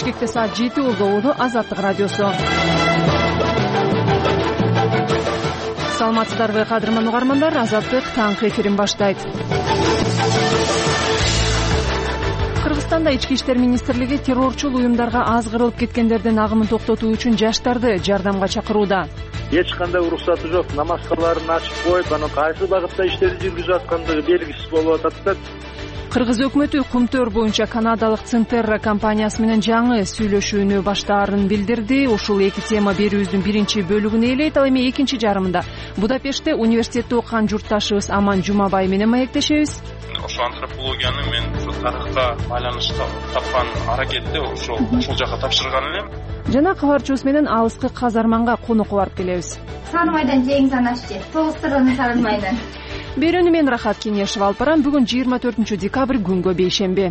Бишкекте саат 7 болду. Угу Азаттык радиосу. Саламатсыздарбы кадырман угармандар, Азаттык таңкы эфирин баштайт. Кыргызстанда Ички иштер министрлиги террорчул уюмдарга аз кырылып кеткендердин агымын токтотуу үчүн жаштарды жардамга чакырууда. Эч кандай уруксаты жок. Намазкаларын ачып коюп, анан кайсы багытта иштерди жүргүзүп аткандыгы белгисиз болуп атат да. Кыргыз өкмөтү Кумтөр боюнча канадалык Центерра компаниясы менен жаңы сүйлөшүүнү баштаарын билдирди. Ушул эки тема берүүбүздүн биринчи бөлүгүн ээлейт. Ал эми экинчи жарымында Будапештте университетте окуган журтташыбыз Аман Жумабай менен маектешебиз. Ошо антропологияны мен тарыхка байланышта тапкан аракетти ушул жака тапшырган элем. Жана кабарчыбыз менен алыскы казарманга конокко барып келебиз. Сарымайдан жең санашчы, тогуз сырыны Сарымайдан. Берүүнү мен Рахат Кенешева алып барам. Бүгүн 24 декабрь күнгө бейшемби.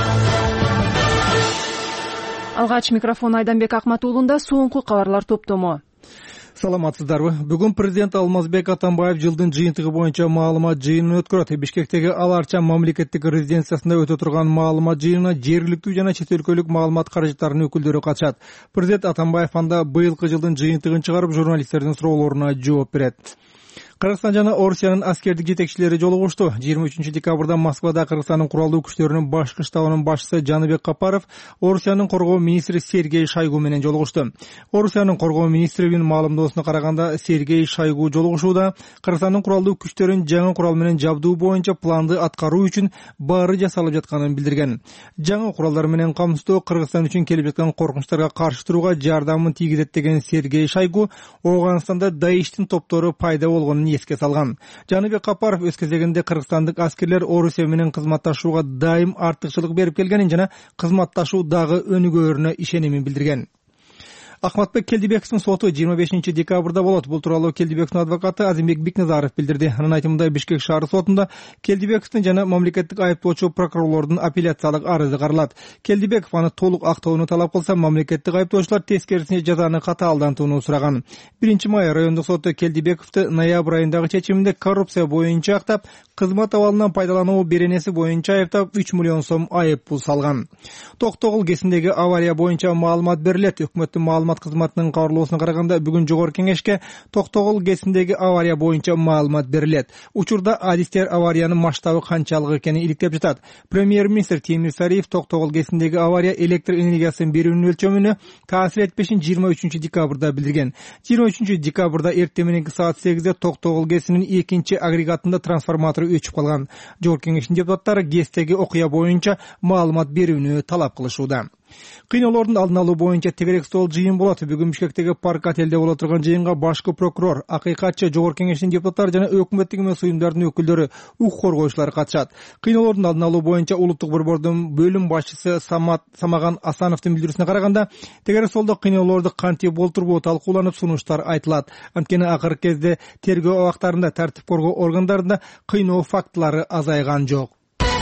Алгач микрофон Айданбек Акматуулунда соңку кабарлар топтому. Саламатсыздарбы. Бүгүн президент Алмазбек Атамбаев жылдын жыйынтыгы боюнча маалымат жыйынын өткөрөт. Бишкектеги Аларча мамлекеттик резиденциясында өтө турган маалымат жыйынына жергиликтүү жана чет өлкөлүк маалымат каражаттарынын өкүлдөрү катышат. Президент Атамбаев анда быйылкы жылдын жыйынтыгын чыгарып, журналисттердин суроолоруна жооп берет. Кыргызстан жана Орусиянын аскердик жетекчилери жолугушту. 23 декабрда Москвада Кыргызстандын куралдуу күчтөрүнүн башкы штабынын башчысы Жаныбек Капаров Орусиянын коргоо министри Сергей Шойгу менен жолугушту. Орусиянын коргоо министринин маалымдоосуна караганда, Сергей Шойгу жолугушууда Кыргызстандын куралдуу күчтөрүн жаңы курал менен жабдуу боюнча планды аткаруу үчүн баары жасалып жатканын билдирген. Жаңы куралдар менен камсыздоо Кыргызстан үчүн келип жаткан коркунучтарга каршы турууга жардамын тийгизет деген Сергей Шойгу Ооганстанда Даиштин топтору пайда болгонун эске салган. Жаныбек Капаров өз кезегинде кыргызстандык аскерлер Орусия менен кызматташууга дайым артыкчылык берип келгенин жана кызматташуу дагы өнүгөөрүнө ишенимин билдирген. Ахматбек Келдибековдун соту 25 декабрда болот. Бул тууралуу Келдибековдун адвокаты Азимбек Бикназаров билдирди. Анын айтымында Бишкек шаар сотунда Келдибековдун жана мамлекеттик айыптоочу прокурорлордун апелляциялык арызы каралат. Келдибеков аны толук актоону талап кылса, мамлекеттик айыптоочулар тескерисинче жазаны катаалдантууну сураган. 1-май райондук соту Келдибековду ноябрь айындагы чечиминде коррупция боюнча актап, кызмат абалынан пайдалануу беренеси боюнча айыптап 3 миллион сом айып пул салган. Токтогул кесиндеги авария боюнча маалымат берилет. Өкмөттүн маалымат кызматынын кабарлоосуна караганда, бүгүн жогорку кеңешке Токтогул кесиндеги авария боюнча маалымат берилет. Учурда адистер авариянын масштабы канчалык экенин иликтеп жатат. Премьер-министр Темир Сариев Токтогул кесиндеги авария электр энергиясын берүүнүн өлчөмүнө таасир этпешин 23 декабрда билдирген. 23 декабрда эртең мененки саат 8де Токтогул кесинин экинчи агрегатында трансформатору өчүп калган. Жогорку кеңештин депутаттары кесиндеги окуя боюнча маалымат берүүнү талап кылышууда. Кыйноолордун алдын алуу боюнча тегерек стол жыйын болот. Бүгүн Бишкектеги парк отелде боло турган жыйынга башкы прокурор, акыйкатчы, жогорку кеңештин депутаттары жана өкмөттүк эмес уюмдардын өкүлдөрү, укук коргоочулар катышат. Кыйноолордун алдын алуу боюнча улуттук борбордун бөлүм башчысы Самаган Асановдун билдирүүсүнө караганда, тегерек столдо кыйноолорду кантип болтурбоо талкууланып, сунуштар айтылат. Анткени акыркы кезде тергөө абактарында, тартип коргоо органдарында кыйноо фактылары азайган жок.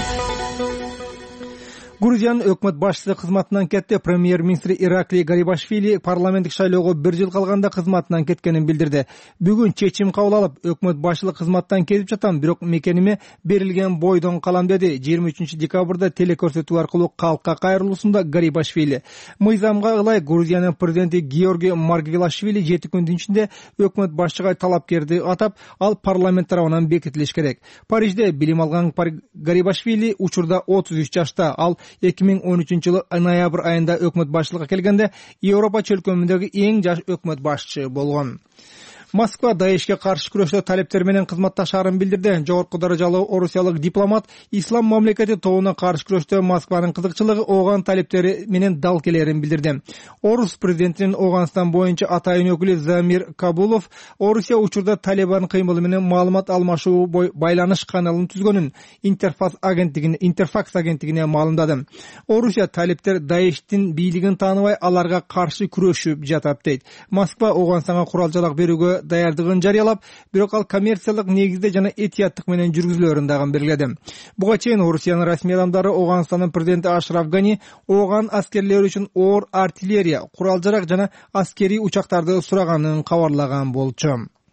Грузиянын өкмөт башчысы кызматынан кетти. Премьер-министр Ираклий Гарибашвили парламенттик шайлоого 1 жыл калганда кызматынан кеткенин билдирди. Бүгүн чечим кабыл алып, өкмөт башчылык кызматтан кетип жатам, бирок мекениме берилген бойдон калам деди. 23 декабрда телекөрсөтүү аркылуу калкка кайрылуусунда Гарибашвили. Мыйзамга ылай Грузиянын президенти Георгий Маргвелашвили 7 күндүн ичинде өкмөт башчыга талапкерди атап, ал парламент тарабынан бекитилиш керек. Парижде билим алган Гарибашвили учурда 33 жашта. Ал 2013 жылы ноябрь айында өкмөт башчылыкка келгенде Европа чөлкөмүндөгү эң жаш өкмөт башчы болгон. Москва Даишке каршы күрөштө талептер менен кызматташаарын билдирди. Жогорку даражалуу орусиялык дипломат ислам мамлекети тобуна каршы күрөштө Москванын кызыкчылыгы Ооган талептери менен дал келерин билдирди. Орус президентинин Ооганстан боюнча атайын өкүлү Замир Кабулов Орусия учурда Талибан кыймылы менен маалымат алмашуу байланыш каналын түзгөнүн Интерфакс агенттигине маалымдады. Орусия талептер Даиштин бийлигин тааныбай, аларга каршы күрөшүп жатат дейт. Москва Ооганстанга курал-жарак берүүгө даярдыгын жарыялап, бирок ал коммерциялык негизде жана этияттык менен жүргүзүлөрүн дагы белгиледи. Буга чейин Орусиянын расмий адамдары Ооганстандын президенти Ашраф Гани Ооган аскерлери үчүн оор артиллерия, курал-жарак жана аскерий учактарды сураганын кабарлаган болчу.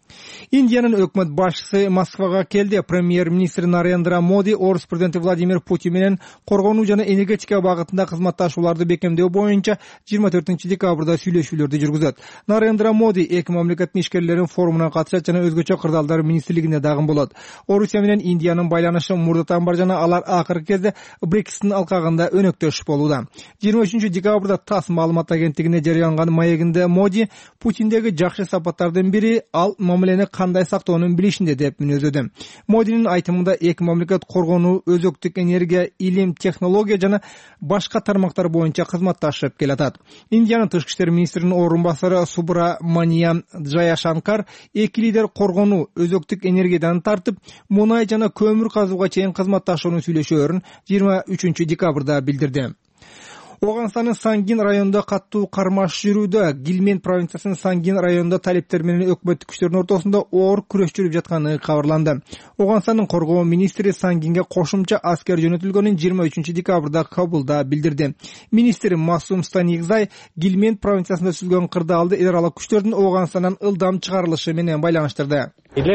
Индиянын өкмөт башчысы Москвага келди. Премьер-министр Нарендра Моди Орус президенти Владимир Путин менен коргонуу жана энергетика багытында кызматташууларды бекемдөө боюнча 24 декабрда сүйлөшүүлөрдү жүргүзөт. Нарендра Моди эки мамлекеттин ишкерлеринин форумуна катышат жана өзгөчө кырдаалдар министрлигине дагы болот. Орусия менен Индиянын байланышы мурдатан бар жана алар акыркы кезде Брекситтин алкагында өнөктөшүп болууда. 23 декабрда ТАСС маалымат агенттигине жарыяланган маегинде Моди Путиндеги жакшы сапаттардын бири ал мамилени кандай сактоонун билишинде деп мүнөздөдү. Модинин айтымында эки мамлекет коргонуу, өзөктүк энергия, илим, технология жана башка тармактар боюнча кызматташып келатат. Индиянын тышкы иштер министринин орун басары Субраманиям Джаяшанкар эки лидер коргонуу, өзөктүк энергиядан тартып, мунай жана көмүр казууга чейин кызматташуунун сүйлөшөөрүн 23 декабрда билдирди. Оганстандын Сангин районунда каттуу кармаш жүрүүдө. Гилмен провинциясынын Сангин районунда талептер менен өкмөттүк күчтөрдүн ортосунда оор күрөш жүрүп жатканы кабарланды. Оганстандын коргоо министри Сангинге кошумча аскер жөнөтүлгөнүн 23 декабрда Кабулда билдирди. Министр Масум Станигзай Гилмен провинциясында түзүлгөн кырдаалды эл аралык күчтөрдүн Оганстандан ылдам чыгарылышы менен байланыштырды.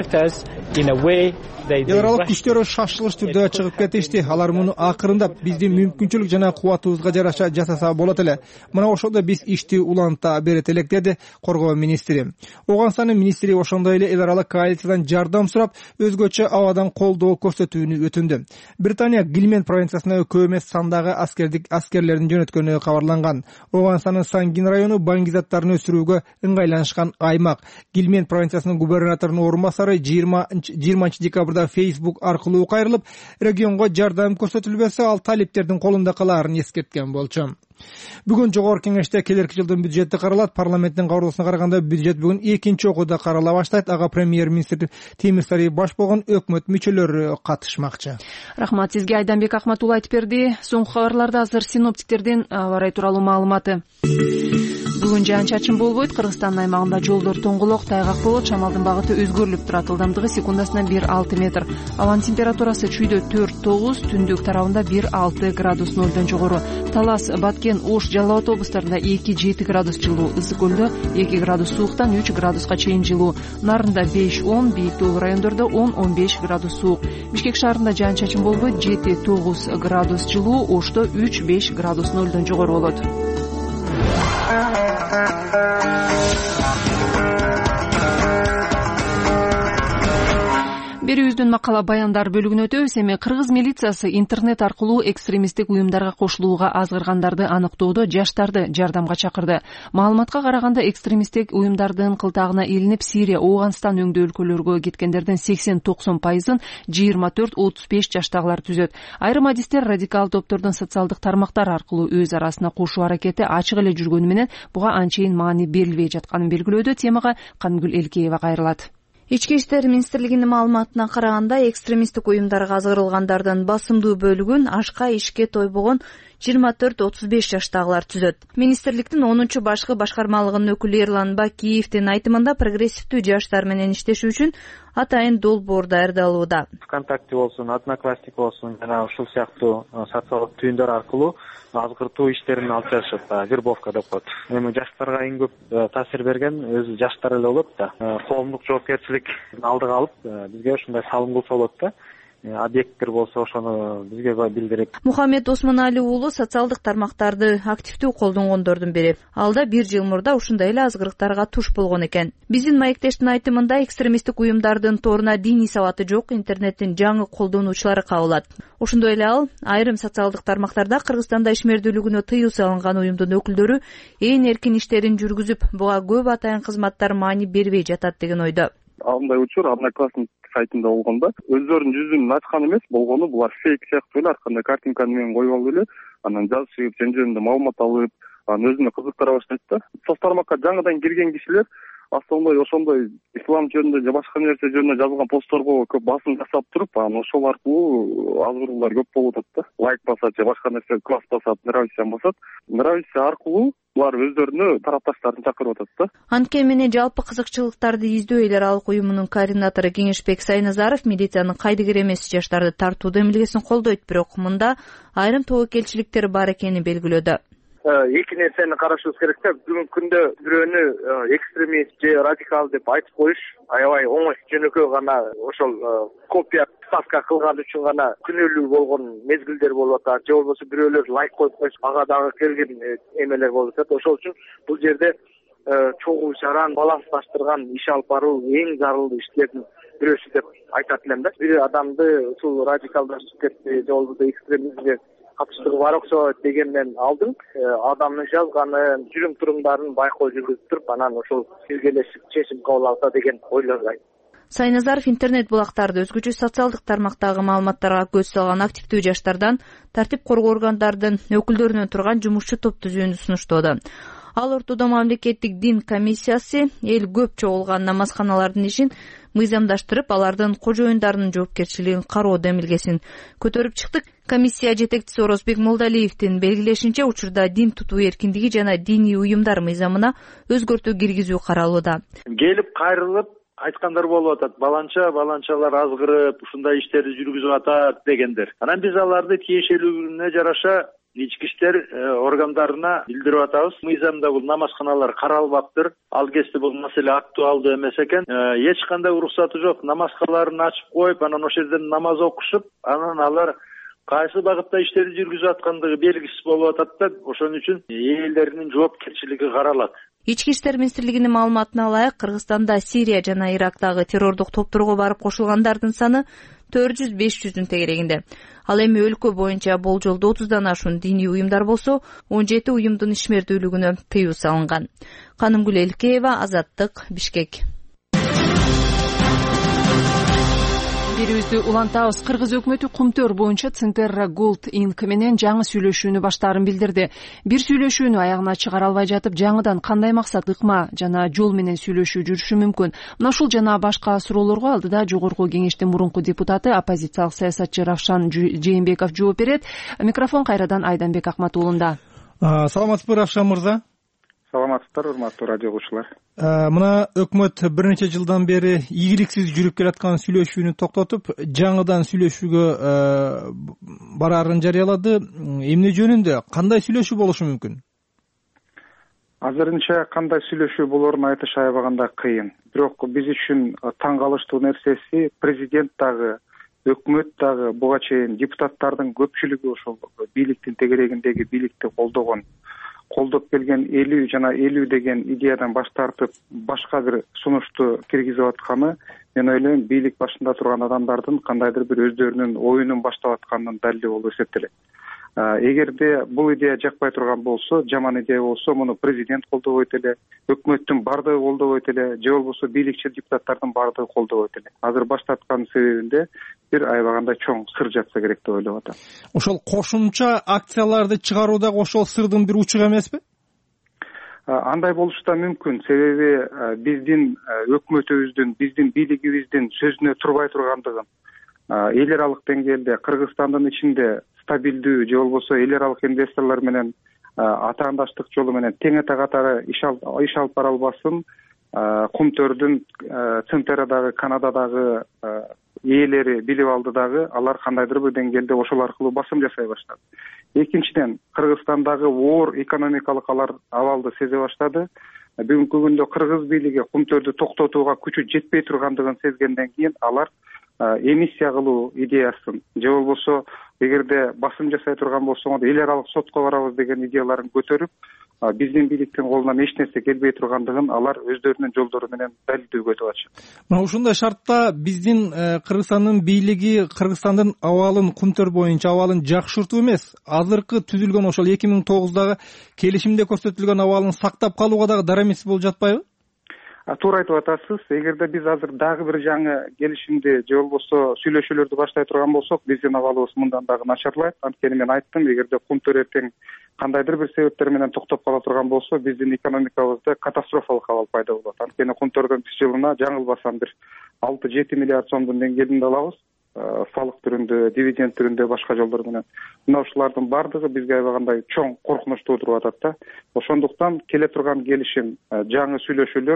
Эл аралык күчтөр шашылыш түрдө чыгып кетишти. Алар муну акырындап биздин мүмкүнчүлүк жана кубатыбызга жараша жасаса болот эле. Мына ошондо биз ишти уланта берет элек, деди коргоо министри. Оганстандын министри ошондой эле эл аралык коалициядан жардам сурап, өзгөчө абадан колдоо көрсөтүүнү өтүндү. Британия Гилмен провинциясына көп эмес сандагы аскерлердин жөнөткөнү кабарланган. Оганстандын Сангин району баңгизаттарын өсүрүүгө ыңгайланышкан аймак. Гилмен провинциясынын губернаторунун орун басары 20 декабрда Facebook аркылуу кайрылып, регионго жардам көрсөтүлбөсө ал талептердин колунда калаарын эскерткен болчу. Бүгүн жогорку кеңеште келерки жылдын бюджети каралат. Парламенттин кабыргасына караганда бюджет бүгүн экинчи окууда карала баштайт. Ага премьер-министр Темир Сарыев баш болгон өкмөт мүчөлөрү катышмакчы. Рахмат сизге, Айданбек Акматулла айтып берди. Соңку кабарларда азыр синоптиктердин аба ырайы тууралуу маалыматы. Бүгүн жаан-чачын болбойт. Кыргызстандын аймагында жолдор тоңголок, тайгак болот. Шамалдын багыты өзгөрүлүп турат. Ылдамдыгы секундасына 1-6 метр. Абанын температурасы чүйдө 4-9, түндүк тарабында 1-6 градус нөлдөн жогору. Талас, Баткен, Ош, Жалал Абад облустарында 2-7 градус жылуу, Ысык көлдө 2 градус сууктан 3 градуска чейин жылуу, Нарында 5-10, бийик тоолуу райондордо 10-15 градус суук. Бишкек шаарында жаан-чачын болбойт, 7-9 градус жылуу, Ошто 3-5 градус нөлдөн жогору болот. Берүүбүздүн макала баяндар бөлүгүнө өтөбүз. Эми кыргыз милициясы интернет аркылуу экстремисттик уюмдарга кошулууга азгыргандарды аныктоодо жаштарды жардамга чакырды. Маалыматка караганда экстремисттик уюмдардын кылтагына илинип Сирия, Ооганстан өңдүү өлкөлөргө кеткендердин 80-90%-ын 24-35 жаштагылар түзөт. Айрым адистер радикал топтордун социалдык тармактар аркылуу өз арасына кошуу аракети ачык эле жүргөнү менен буга анчейин маани берилбей жатканын белгилөөдө. Темага Камгүл Элкеева кайрылат. Ички иштер министрлигинин маалыматына караганда, экстремисттик уюмдарга азгырылгандардын басымдуу бөлүгүн ашка ишке тойбогон 24-35 жаштагылар түзөт. Министрликтин 10 башкы башкармалыгынын өкүлү Эрлан Бакиевдин айтымында прогрессивдүү жаштар менен иштешүү үчүн атайын долбоор даярдалууда. ВКонтакте болсун, Одноклассник болсун, жана ушул сыяктуу социалдык түйүндөр аркылуу азгыртуу иштерин алып жатышат, вербовка деп коет. Эми жаштарга эң көп таасир берген өзү жаштар эле болот да. Коомдук жоопкерчилик алдыга алып, бизге ушундай салым кылса болот да. Объекттер болсо ошону бизге билдирип. Мухаммед Осмоналиев уулу социалдык тармактарды активдүү колдонгондордун бири. Алда 1 жыл мурда ушундай эле азгырыктарга туш болгон экен. Биздин маектештин айтымында, экстремисттик уюмдардын торуна диний сабаты жок интернеттин жаңы колдонуучулары кабылат. Ошондой эле ал айрым социалдык тармактарда Кыргызстанда ишмердүүлүгүнө тыюу салынган уюмдун өкүлдөрү ээн эркин иштерин жүргүзүп, буга көп атайын кызматтар маани бербей жатат деген ойдо. Мындай учур Одноклассник сайтында болгондо өздөрүнүн жүзүн ачкан эмес, болгону булар фейк сыяктуу эле, ар кандай картинка менен коюп алып эле, анан жазышып, сен жөнүндө маалымат алып, анан өзүнө кызыктыра баштайт да. Соцтармакка жаңыдан кирген кишилер ошондой ислам жөнүндө же башка нерсе жөнүндө жазылган постторго көп басым жасап туруп, анан ошол аркылуу азгыруулар көп болуп атат да. Лайк басат же башка нерсе, класс басат, нравится басат. Нравится аркылуу булар өздөрүнө тарапташтарын чакырып атат да. Анткени жалпы кызыкчылыктарды издөө эл аралык уюмунун координатору Кеңешбек Сайназаров милициянын кайдыгер эмес жаштарды тартууда эмилгесин колдойт, бирок мында айрым тобокелчиликтер бар экенин белгилөөдө. эки нерсени карашыбыз керек да. Бүгүнкү күндө бирөөнү экстремист же радикал деп айтып коюш аябай оңой, жөнөкөй гана ошол копия ставка кылган үчүн гана күнөөлүү болгон мезгилдер болуп атат. Же болбосо бирөөлөр лайк коюп койсо ага дагы келген эмелер болуп атат. Ошол үчүн бул жерде чогуу жаран балансташтырган иш алып баруу эң зарыл иштердин бирөөсү деп айтат элем да. Бир адамды ушул радикалдашып кетти же болбосо экстремизмге катыштыгы бар окшойт дегенден алдын адамдын жазганын, жүрүм-турумдарын байкоо жүргүзүп туруп, анан ошол биргелешип чечим кабыл алса деген ойлойм. Сайназаров интернет булактарды өзгөчө социалдык тармактагы маалыматтарга көз салган активдүү жаштардан тартип коргоо органдарынын өкүлдөрүнөн турган жумушчу топ түзүүнү сунуштоодо. Ал ортодо мамлекеттик дин комиссиясы эл көп чогулган намазканалардын ишин мыйзамдаштырып, алардын кожоюндарынын жоопкерчилигин кароодо эмилгесин көтөрүп чыктык. Комиссия жетекчиси Орозбек Молдалиевдин белгилешинче, учурда дин тутуу эркиндиги жана диний уюмдар мыйзамына өзгөртүү киргизүү каралууда. Келип кайрылып айткандар болуп атат. Баланчалар азгырып, ушундай иштерди жүргүзүп атат дегендер. Анан биз аларды тиешелүүлүгүнө жараша ички иштер органдарына билдирип атабыз. Мыйзамда бул намазканалар каралбаптыр. Ал кезде бул маселе актуалдуу эмес экен. Эч кандай уруксаты жок. Намазкаларын ачып коюп, анан ошол жерден намаз окушуп, анан алар кайсы багытта иштерди жүргүзүп аткандыгы белгисиз болуп атат да, ошон үчүн ээлеринин жоопкерчилиги каралат. Ички иштер министрлигинин маалыматына ылайык, Кыргызстанда Сирия жана Ирактагы террордук топторго барып кошулгандардын саны 400-500 тегерегинде. Ал эми өлкө боюнча болжолдо 30дан ашуун диний уюмдар болсо, 17 уюмдун ишмердүүлүгүнө тыюу салынган. Канымгүл Элкеева, Азаттык, Бишкек. Берүүбүздү улантабыз. Кыргыз өкмөтү Кумтөр боюнча Центерра Gold Inc менен жаңы сүйлөшүүнү баштаарын билдирди. Бир сүйлөшүүнү аягына чыгара албай жатып, жаңыдан кандай максат, ыкма жана жол менен сүйлөшүү жүрүшү мүмкүн? Мына ушул жана башка суроолорго алдыда Жогорку Кеңештин мурунку депутаты, оппозициялык саясатчы Равшан Жээнбеков жооп берет. Микрофон кайрадан Айданбек Акматуулунда. Саламатсызбы, Равшан мырза? Саламатсыздар, урматтуу радио угуучулар. Мына өкмөт бир нече жылдан бери ийгиликсиз жүрүп келаткан сүйлөшүүнү токтотуп, жаңыдан сүйлөшүүгө бараарын жарыялады. Эмне жөнүндө, кандай сүйлөшүү болушу мүмкүн? Азырынча кандай сүйлөшүү болоорун айтыш аябаганда кыйын. Бирок биз үчүн таң калыштуу нерсеси президент дагы, өкмөт дагы буга чейин депутаттардын көпчүлүгү ошол бийликтин тегерегиндеги бийликти колдоп келген 50 жана 50 деген идеядан баш тартып, башка бир сунушту киргизип атканы, мен ойлойм, бийлик башында турган адамдардын кандайдыр бир өздөрүнүн оюнун баштап атканынын далили болуп эсептелет. Эгерде бул идея жакпай турган болсо, жаман идея болсо, муну президент колдобойт эле, өкмөттүн бардыгы колдобойт эле, же болбосо бийликчил депутаттардын бардыгы колдобойт эле. Азыр баш тарткан себебинде бир аябагандай чоң сыр жатса керек деп ойлоп атам. Ошол кошумча акцияларды чыгарууда ошол сырдын бир учугу эмеспи? Андай болушу да мүмкүн. Себеби биздин өкмөтүбүздүн, биздин бийлигибиздин сөзүнө турбай тургандыгын, эл аралык деңгээлде Кыргызстандын ичинде стабилдүү же болбосо эл аралык инвесторлор менен атаандаштык жолу менен тең катары иш алып бара албасын, Кумтөрдүн Центерадагы, Канададагы ээлери билип алды дагы, алар кандайдыр бир деңгээлде ошол аркылуу басым жасай баштады. Экинчиден, Кыргызстандагы оор экономикалык алар абалды сезе баштады. Бүгүнкү күндө Кыргыз бийлиги Кумтөрдү токтотууга күчү жетпей тургандыгын сезгенден кийин алар эмиссия кылуу идеясын, же болбосо эгерде басым жасай турган болсоңор эл аралык сотко барабыз деген идеяларын көтөрүп, биздин бийликтин колунан эч нерсе келбей тургандыгын алар өздөрүнүн жолдору менен далилдөөгө өтүп атышат. Мына ушундай шартта биздин Кыргызстандын бийлиги Кыргызстандын абалын, Кумтөр боюнча абалын жакшыртуу эмес, азыркы түзүлгөн ошол 2009дагы келишимде көрсөтүлгөн абалын сактап калууга дагы дарамисиз болуп жатпайбы? Туура айтып атасыз. Эгерде биз азыр дагы бир жаңы келишимди же болбосо сүйлөшүүлөрдү баштай турган болсок, биздин абалыбыз мындан дагы начарлайт. Анткени мен айттым, эгерде Кумтөр эртең кандайдыр бир себептер менен токтоп кала турган болсо, биздин экономикабызда катастрофалык абал пайда болот. Анткени Кумтөрдөн биз жылына жаңылбасам бир 6-7 миллиард сомдун деңгээлинде алабыз. Салык түрүндө, дивиденд түрүндө, башка жолдор менен. Мына ушулардын бардыгы бизге аябагандай чоң коркунуч туудуруп атат да. Ошондуктан келе турган келишим, жаңы сүйлөшүүлөр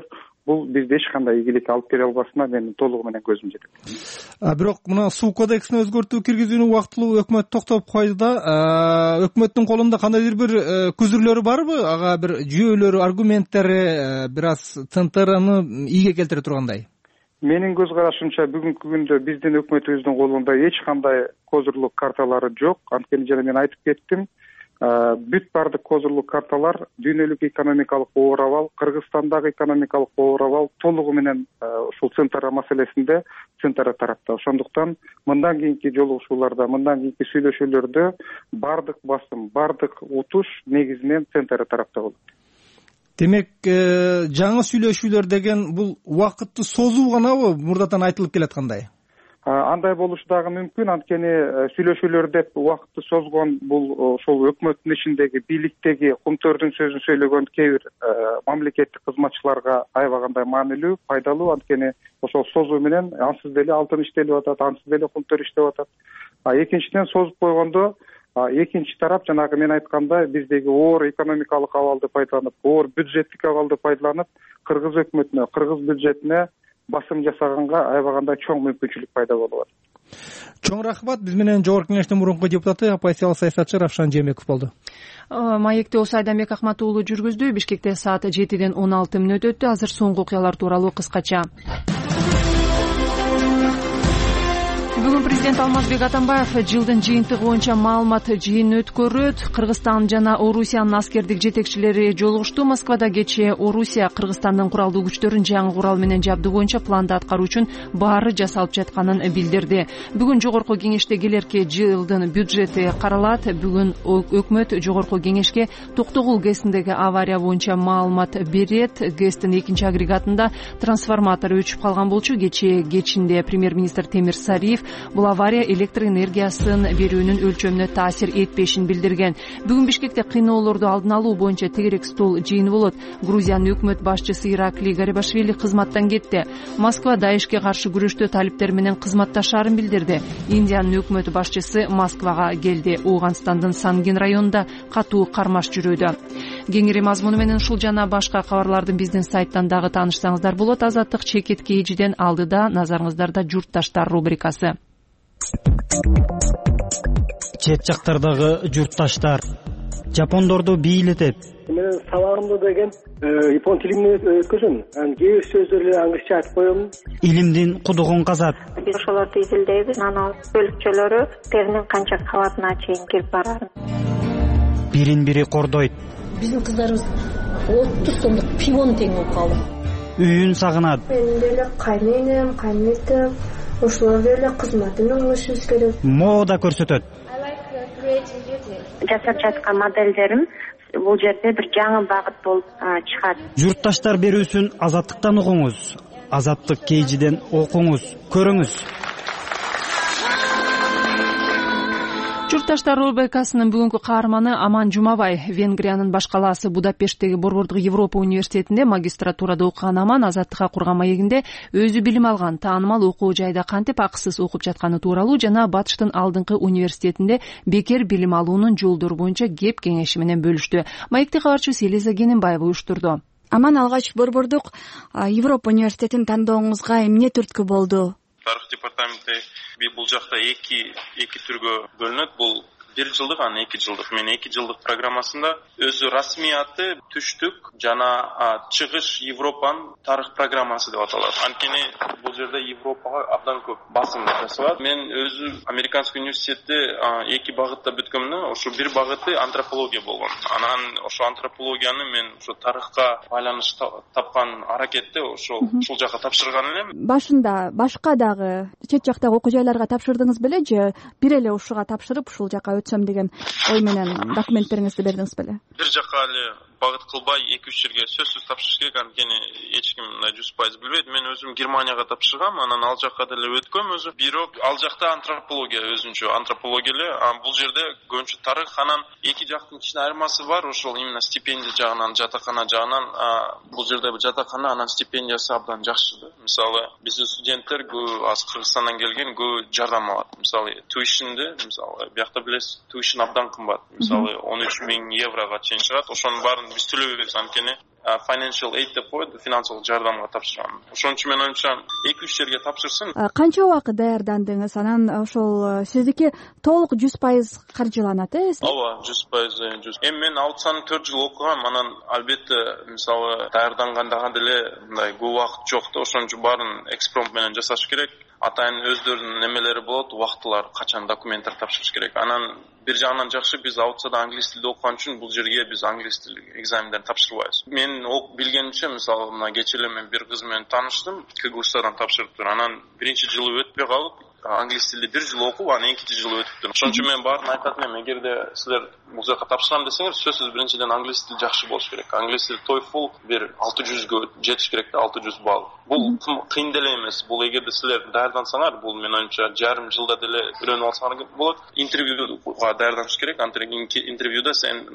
бул бизде эч кандай ийгилик алып келе албасына менин толугу менен көзүм жетет. Бирок мына суу кодексине өзгөртүү киргизүүнү убактылуу өкмөт токтоп койду да, өкмөттүн колунда кандайдыр бир көзүрлөрү барбы, ага бир жүйөлөрү, аргументтери бир аз ЦНТРны ийге келтире тургандай? Менин көз карашымча бүгүнкү күндө биздин өкмөтүбүздүн колунда эч кандай козурлук карталары жок. Анткени жана мен айтып кеттим, бүт баардык козурлук карталар дүйнөлүк экономикалык оор абал, Кыргызстандагы экономикалык оор абал толугу менен ушул ЦНТР маселесинде ЦНТР тарапта. Ошондуктан мындан кийинки жолугушууларда, мындан кийинки сүйлөшүүлөрдө баардык басым, баардык утуш негизинен ЦНТР тарапта болот. Демек, жаңы сүйлөшүүлөр деген бул убакытты созуу ганабы, мурдатан айтылып келаткандай? Андай болушу дагы мүмкүн. Анткени сүйлөшүүлөр деп убакытты созгон бул ошол өкмөттүн ичиндеги бийликтеги кумтөрдүн сөзүн сөйлөгөн кээ бир мамлекеттик кызматчыларга аябагандай маанилүү, пайдалуу. Анткени ошол созуу менен ансыз деле алтын иштелип атат, ансыз деле кумтөр иштеп атат. Экинчиден созуп койгондо экинчи тарап жанагы мен айткандай биздеги оор экономикалык абалды пайдаланып, оор бюджеттик абалды пайдаланып, кыргыз өкмөтүнө, кыргыз бюджетине басым жасаганга аябагандай чоң мүмкүнчүлүк пайда болуп атат. Чоң рахмат. Биз менен Жогорку Кеңештин мурунку депутаты, оппозициялык саясатчы Равшан Жээнбеков болду. Маекти Осы Айданбек Ахмат уулу жүргүздү. Бишкекте саат 7:16 өттү. Азыр соңку окуялар тууралуу кыскача. Бүгүн президент Алмазбек Атамбаев жылдын жыйынтыгы боюнча маалымат жыйынын өткөрөт. Кыргызстан жана Орусиянын аскердик жетекчилери жолугушту. Москвада кечээ Орусия Кыргызстандын куралдуу күчтөрүн жаңы курал менен жабдуу боюнча планды аткаруу үчүн баары жасалып жатканын билдирди. Бүгүн Жогорку Кеңеште келерки жылдын бюджети каралат. Бүгүн өкмөт Жогорку Кеңешке Токтогул ГЭСиндеги авария боюнча маалымат берет. ГЭСтин экинчи агрегатында трансформатор өчүп калган болчу. Кечинде премьер-министр Темир Сариев бул авария электр энергиясын берүүнүн өлчөмүнө таасир этпешин билдирген. Бүгүн Бишкекте кыйноолорду алдын алуу боюнча тегерек стол жыйыны болот. Грузиянын өкмөт башчысы Иракли Гарибашвили кызматтан кетти. Москва Даишке каршы күрөштө талиптер менен кызматташаарын билдирди. Индиянын өкмөт башчысы Москвага келди. Ооганстандын Сангин районунда катуу кармаш жүрүүдө. Кеңири мазмуну менен ушул жана башка кабарлардын биздин сайттан дагы таанышсаңыздар болот. Азаттык чекит кейжиден алдыда назарыңыздарда журтташтар рубрикасы. Чет жактардагы журтташтар жапондорду бийлетет. Мен сабагымды деген япон тилинде өткөзөм. Кээ бир сөздөрдү англисче айтып коем. Илимдин кудугун казат. Биз ошолорду изилдейбиз. Анан бөлүкчөлөрү теринин канча кабатына чейин кирип барат. Бирин бири кордойт. Биздин кыздарыбыз 30 сомдук пивон тең болуп калды. Үйүн сагынат. Менин деле кайненем, кайнетем, ошолор деле кызматын алышыбыз керек. Мода көрсөтөт. Жасап жаткан моделдерим бул жерде бир жаңы багыт болуп чыгат. Журтташтар берүүсүн Азаттыктан угуңуз. Азаттык кейжиден окуңуз, көрүңүз. Журтташтар рубрикасынын бүгүнкү каарманы Аман Жумабай. Венгриянын баш калаасы Будапешттеги Борбордук Европа университетинде магистратурада окуган Аман Азаттыкка курган маегинде өзү билим алган таанымал окуу жайда кантип акысыз окуп жатканы тууралуу жана Батыштын алдыңкы университетинде бекер билим алуунун жолдору боюнча кеп кеңеши менен бөлүштү. Маекти кабарчысы Элиза Кененбаева уюштурду. Аман, алгач Борбордук Европа университетин тандооңузга эмне түрткү болду? Тарых департаменти бул жакта эки түргө бөлүнөт. Бул 1 жылдык, анан 2 жылдык. Мен 2 жылдык программасында өзү расмияты түштүк жана чыгыш Европанын тарых программасы деп аталат. Анткени бул жерде Европага абдан көп басым жасалат. Мен өзү Американский университетте 2 багытта бүткөмүн. Ошо бир багыты антропология болгон. Анан ошо антропологияны мен ошо тарыхка байланыш тапкан аракетте ушул жака тапшырган элем. Башында башка дагы чет жактагы окуу жайларга тапшырдыңыз беле же бир эле ушуга тапшырып ушул жака өтсөм деген ой менен документтериңизди бердиңиз беле? Бир жака эле багыт кылбай 2-3 жерге сөзсүз тапшырыш керек. Анткени эч ким 100% билбейт. Мен өзүм Германияга тапшыргам, анан ал жака деле өткөм өзү. Бирок ал жакта антропология өзүнчө антропология эле. Бул жерде көбүнчө тарых, анан эки жактын ичинде айырмасы бар. Ошол именно стипендия жагынан, жатакана жагынан бул жерде жатакана анан стипендиясы абдан жакшы. Мисалы, биздин студенттер аз Кыргызстандан келген жардам алат. Мисалы, tuition'ды, мисалы, биякта билесиз, tuition абдан кымбат. Мисалы, 13.000 еврого чейин чыгат. Ошонун баарын биз төлөбөйбүз. Анткени financial aid деп коет, финансылык жардамга тапшырган. Ошон үчүн мен оюмча 2-3 жерге тапшырсын. Канча убакыт даярдандыңыз? Анан ошол сиздики толук 100% каржыланат, Ооба, 100%. Эми мен аутсан 4 жыл окугам, анан албетте мисалы даярданганда деле мындай көп убакыт жок да, ошон үчүн баарын экспромт менен жасаш керек. Атайын өздөрүнүн немелери болот, убактылар, качан документтер тапшырыш керек. Анан бир жагынан жакшы, биз аутсада англис тилде окуган үчүн бул жерге биз англис тил экзамендерин тапшырбайбыз. Мен билгенимче, мисалы мына кечээ эле мен бир кыз менен тааныштым, КГУшдан тапшырыптыр. Анан биринчи жылы өтпөй калып, англис тилде бир жыл окуп, анан экинчи жылы өтүптүр. Ошон үчүн мен баарын айтат элем, эгерде силер бул жака тапшырам десеңер, сөзсүз биринчиден англис тил жакшы болуш керек. Англис тил TOEFL бир 600гө жетиш керек да, 600 балл. Бул кыйын деле эмес. Бул эгерде силер даярдансаңар, бул мен оюмча жарым жылда деле үйрөнүп алсаңар болот. Интервьюга даярданыш керек. Интервьюда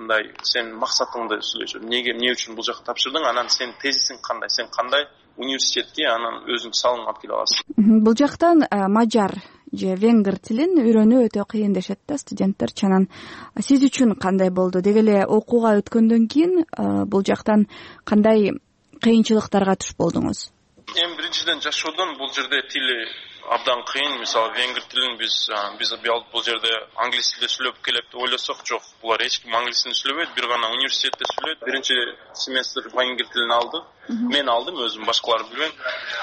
сен максатыңды сүйлөшөт. Эмне үчүн бул жака тапшырдың? Анан сен тезисиң кандай? Сен кандай университетке анан өзүң салың алып келе аласың. Бул жактан мажар же венгер тилин үйрөнүү өтө кыйын дешет да студенттер. Чанан сиз үчүн кандай болду? Деги эле окууга өткөндөн кийин бул жактан кандай кыйынчылыктарга туш болдуңуз? Эми биринчиден жашоодон бул жерде тили абдан кыйын. Мисалы венгер тилин биз бул жерде англис тилде сүйлөп келет деп ойлосок, жок. Булар эч ким англис тилин сүйлөбөйт, бир гана университетте сүйлөйт. Биринчи семестр венгер тилин алдык. Мен алдым, өзүм, башкалар билбейм.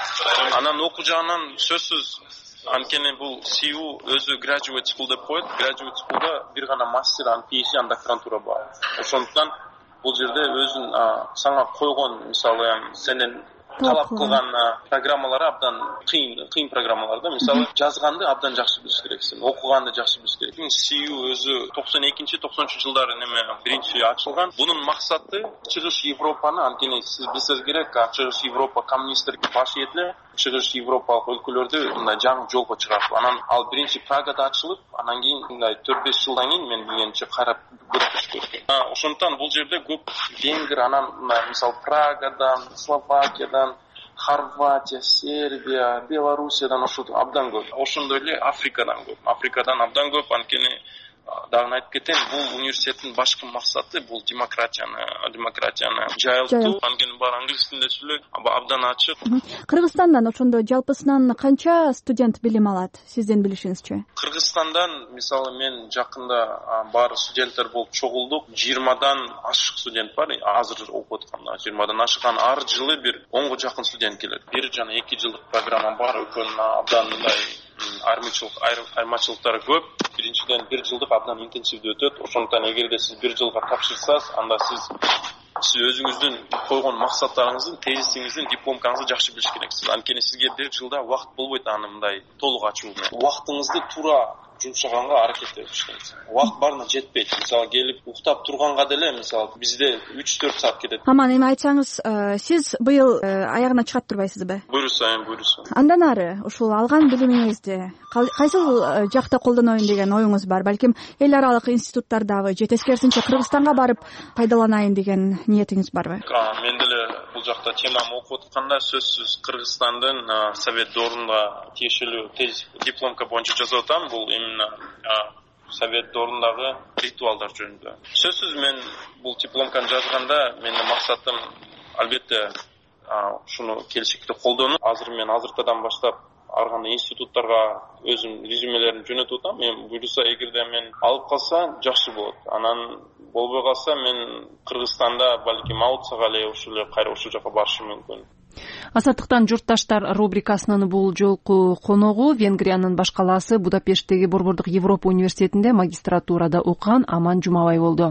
Анан окуу жагынан сөзсүз анткени бул CU өзү graduate school деп коет. Graduate schoolда бир гана мастер, PhD, докторантура бар. Ошондуктан бул жерде өзүн сага койгон, мисалы сенен талап кылган программалар абдан кыйын программалар да. Мисалы жазганды абдан жакшы билиш керексиң, окуганды жакшы билиш керек. CU өзү 92-93 жылдары биринчи ачылган. Бунун максаты чыгыш Европаны, анткени сиз билсеңиз керек, чыгыш Европа коммунисттерге баш ийет эле, чыгыш Европалык өлкөлөрдү мындай жаңы жолго чыгарып. Анан ал биринчи Прагада ачылып, анан кийин мындай 4-5 жылдан кийин мен билгенче карап көрсөтүп. Ошондуктан бул жерде көп венгер, анан мисалы Прагадан, Словакиядан, Хорватия, Сербия, Белоруссиядан ошол абдан көп. Ошондой эле Африкадан көп. Африкадан абдан көп, анткени дагы айтып кетем, бул университеттин башкы максаты бул демократияны жайылтуу. Анткени баары англис тилинде сүйлөйт, абдан ачык. Кыргызстандан ошондо жалпысынан канча студент билим алат, сиздин билишиңизче? Кыргызстандан мисалы мен жакында баары студенттер болуп чогулдук. 20дан ашык студент бар, азыр окуп атканда 20дан ашыган. Ар жылы бир 10го жакын студент келет. 1 жана 2 жылдык программа бар, экөөнүн абдан мындай айырмачылыктары көп. Биринчиден 1 жылдык абдан интенсивдүү өтөт. Ошондуктан эгерде сиз 1 жылга тапшырсаңыз, анда сиз өзүңүздүн койгон максаттарыңыздын, тезисиңиздин, дипломкаңызды жакшы билиш керексиз. Анткени сизге 1 жылда убакыт болбойт аны мындай толук ачуу менен. Убактыңызды туура жумшаганга аракет этиш керек. Убакыт барына жетпейт. Мисалы келип уктап турганга деле мисалы бизде 3-4 саат кетет. Аман, эми айтсаңыз, сиз быйыл аягына чыгат турбайсызбы? Буюрса. Андан ары ушул алган билимиңизди кайсыл жакта колдоноюн деген оюңуз бар? Балким эл аралык институттардагы же тескерисинче Кыргызстанга барып пайдаланайын деген ниетиңиз барбы? Мен деле бул жакта темамды окуп атканда сөзсүз Кыргызстандын Совет Дорунга тиешелүү тез дипломка боюнча жазып атам. Бул именно Совет Дорундагы ритуалдар жөнүндө. Сөзсүз мен бул дипломканы жазганда менин максатым албетте ушуну келечекте колдонуп, азыртадан баштап ар кандай институттарга өзүм резюмелерин жөнөтүп атам. Мен буюрса, эгерде мен алып калса жакшы болот. Анан болбой калса мен Кыргызстанда балким аутсага эле кайра ушул жака барышым мүмкүн. Азаттыктан журтташтар рубрикасынын бул жолку коногу Венгриянын баш калаасы Будапешттеги Борбордук Европа университетинде магистратурада окуган Аман Жумабай болду.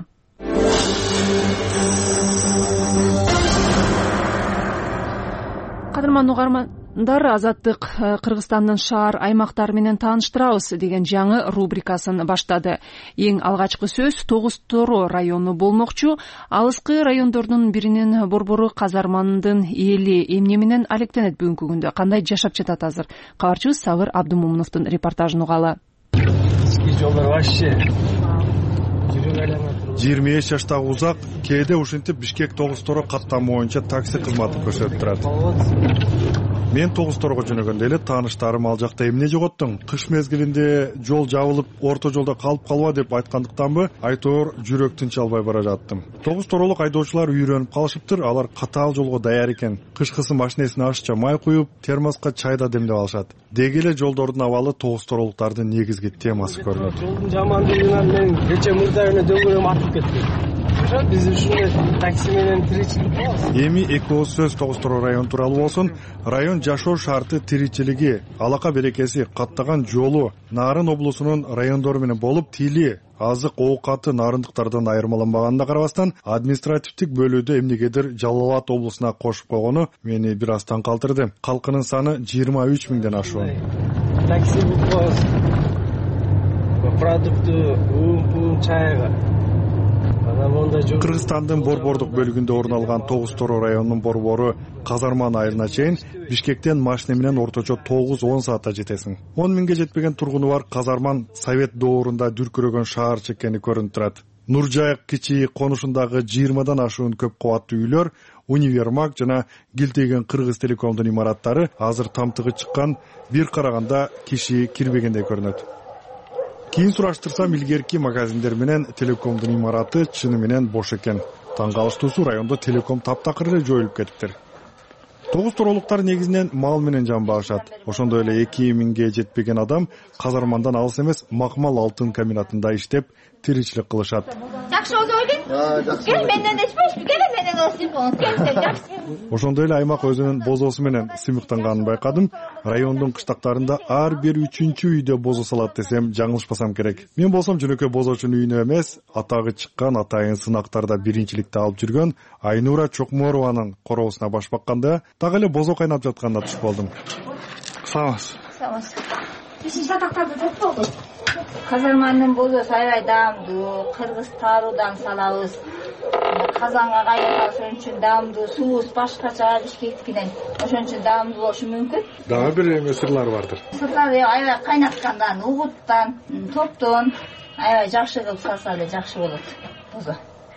Кадырман угармандар, Азаттык Кыргызстандын шаар аймактары менен тааныштырабыз деген жаңы рубрикасын баштады. Эң алгачкы сөз 9 району болмокчу. Алыскы райондордун биринин борбору казарманын эли эмне менен алектенет бүгүнкү күндө? Кандай жашап жатат азыр? Кабарчыбыз Сабыр Абдумумуновдун репортажын угалы. Жолдор вообще 25 жаштагы Узак кээде ушинтип Бишкек 9 каттам боюнча такси кызматын көрсөтүп турат. Мен Тогуз Торого жөнөгөндө эле тааныштарым ал жакта эмне жоготтуң? Кыш мезгилинде жол жабылып, орто жолдо калып калба деп айткандыктанбы, айтоор жүрөк тынч албай бара жаттым. Тогуз Торолук айдоочулар үйрөнүп калышыптыр, алар катаал жолго даяр экен. Кышкысы машинесине ашча май куюп, термоска чай да демдеп алышат. Деги эле жолдордун абалы Тогуз Торолуктардын негизги темасы көрүнөт. Жолдун жамандыгынан мен кече мурдайына дөңгөлөм атып кеттим. Биз ушундай такси менен тиричилик кылабыз. Эми эки ооз сөз Тогуз Тороо району тууралуу болсун. Район жашоо шарты, тиричилиги, алака берекеси, каттаган жолу Нарын облусунун райондору менен болуп, тили, азык оокаты нарындыктардан айырмаланбаганына карабастан, административдик бөлүүдө эмнегедир Жалал Абад облусуна кошуп койгону мени бир аз таң калтырды. Калкынын саны 23 миңден ашуун. Такси буквоз, продукты, un чайга. Кыргызстандын борбордук бөлүгүндө орун алган Тогуз Тороо районунун борбору Казарман айылына чейин Бишкектен машина менен орточо 9-10 саатта жетесиң. 10 миңге жетпеген тургуну бар Казарман Совет доорунда дүркүрөгөн шаарчы экени көрүнүп турат. Нуржайык кичи конушундагы 20дан ашуун көп кабаттуу үйлөр, универмаг жана Килтеген Кыргыз Телекомдун имараттары азыр тамтыгы чыккан, бир караганда киши кирбегендей көрүнөт. Кийин сураштырсам, илгерки магазиндер менен Телекомдун имараты чыны менен бош экен. Таң калыштуусу райондо Телеком таптакыр эле жоюлуп кетиптир. Тогуз Торолуктар негизинен мал менен жан багышат. Ошондой эле 2000ге жетпеген адам Казармандан алыс эмес Макмал алтын комбинатында иштеп, тиричилик кылышат. Жакшы болду. Кел менден эчпешпи? Кел менен осипоңуз. Кел жакшы. Ошондой эле аймак өзүнүн бозосу менен сыймыктанганын байкадым. Райондун кыштактарында ар бир 3-үчү үйдө бозо салат десем жаңылышпасам керек. Мен болсом жөнөкөй бозочунун үйүнө эмес, атагы чыккан, атайын сынактарда биринчиликти алып жүргөн Айнура Чокморованын короосуна баш бакканда так эле бозо кайнап жатканына туш болдум. Саламатсыз. Биздин сатактарды топтогу. Казармандын бозосу аябай даамдуу, кыргыз тааруудан салабыз. Казанга кайнатабыз, ошон үчүн даамдуу, суубуз башкача Бишкектикинен. Ошон үчүн даамдуу болушу мүмкүн. Дагы бир сырлары бардыр. Сырлары аябай кайнаткандан, угуттан, топтон аябай жакшы кылып салса эле жакшы болот бозо.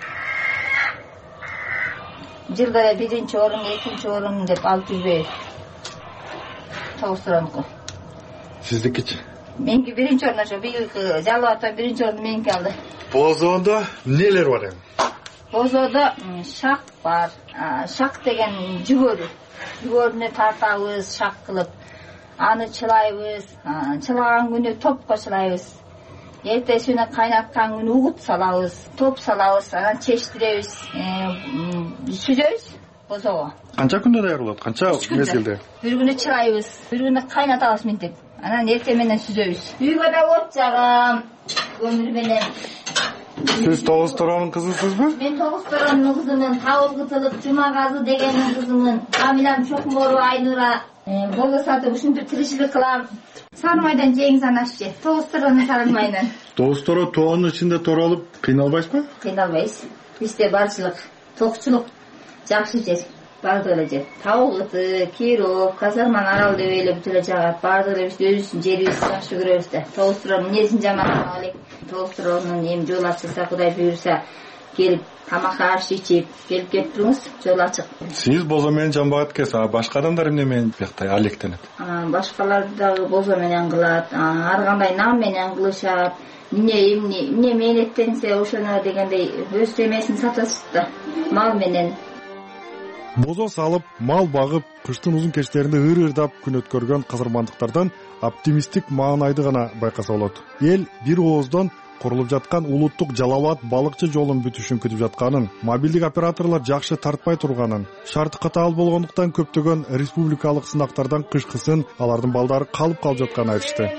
Жылда эле 1-орун, 2-орун деп алып жүрбөйбүз. Тогуз Торонуку. Сиздикичи? Меники 1-орун, ошо бийилки Жалал Абадтан 1-орунду меники алды. Бозоодо эмнелер бар эми? Бозоодо шак бар. Шак деген жүгөрүнө тартабыз, шак кылып. Аны чылайбыз. Чылаган күнү топко чылайбыз. Эртеси күнү кайнаткан күнү угут салабыз, топ салабыз, анан чечтиребиз, сүзөбүз бозого. Канча күндө даяр болот? Канча мезгилде? Бир күнү чылайбыз, бир күнү кайнатабыз минтип. Анан эртең менен сүзөбүз. Үйгө да от жагам, көмүр менен. Сиз Тогуз Торонун кызысызбы? Мен Тогуз Торонун кызымын, Табыл Кытылык Жумагазы дегенин кызымын. Камилам Чокмору Айнура. Бозо сатып ушинтип тиричилик кылам. Сарымайдан жеңиз анашчы. Тогуз Торонун сарымайынан. Тогуз Торо тоонун ичинде торолуп кыйналбайсызбы? Кыйналбайбыз. Бизде барчылык, токчулук жакшы жер. Бардык эле жер. Табыл Кыты, Киров, Казарман арал деп эле бүт эле жагат. Бардык эле биз өзүбүздүн жерибизди жакшы көрөбүз да. Тогуз Торонун эмнесин жаман элек. Тогуз Торонун эми жол ачылса, Кудай буйруса, келип тамак аш ичип келип кетип туруңуз, жол ачык. Сиз бозо менен жамбагат экенсиз, башка адамдар эмне менен биякта алектенет? Башкалар дагы бозо менен кылат, ар кандай нам менен кылышат. Эмне мээнеттенсе ошоно дегендей өз темесин сатышат да, мал менен. Бозо салып, мал багып, кыштын узун кечтеринде ыр-ырдап күн өткөргөн казармандыктардан оптимисттик маанайды гана байкаса болот. Эл бир ооздон курулуп жаткан улуттук Жалал Абад балыкчы жолун бүтүшүн күтүп жатканын, мобилдик операторлор жакшы тартпай турганын, шарты катаал болгондуктан көптөгөн республикалык сынактардан кышкысын алардын балдары калып жатканын айтышты.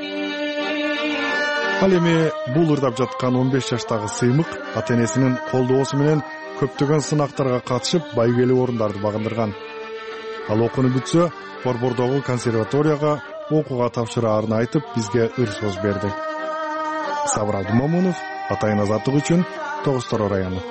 Ал эми бул ырдап жаткан 15 жаштагы сыймык ата-энесинин колдоосу менен көптөгөн сынактарга катышып, байгелүү орундарды багындырган. Ал окууну бүтсө, борбордогу консерваторияга окууга тапшыраарын айтып, бизге ыр сөз берди. Сабыр Абдумомунов, атайын азаттык үчүн, Тогуз Тороо району.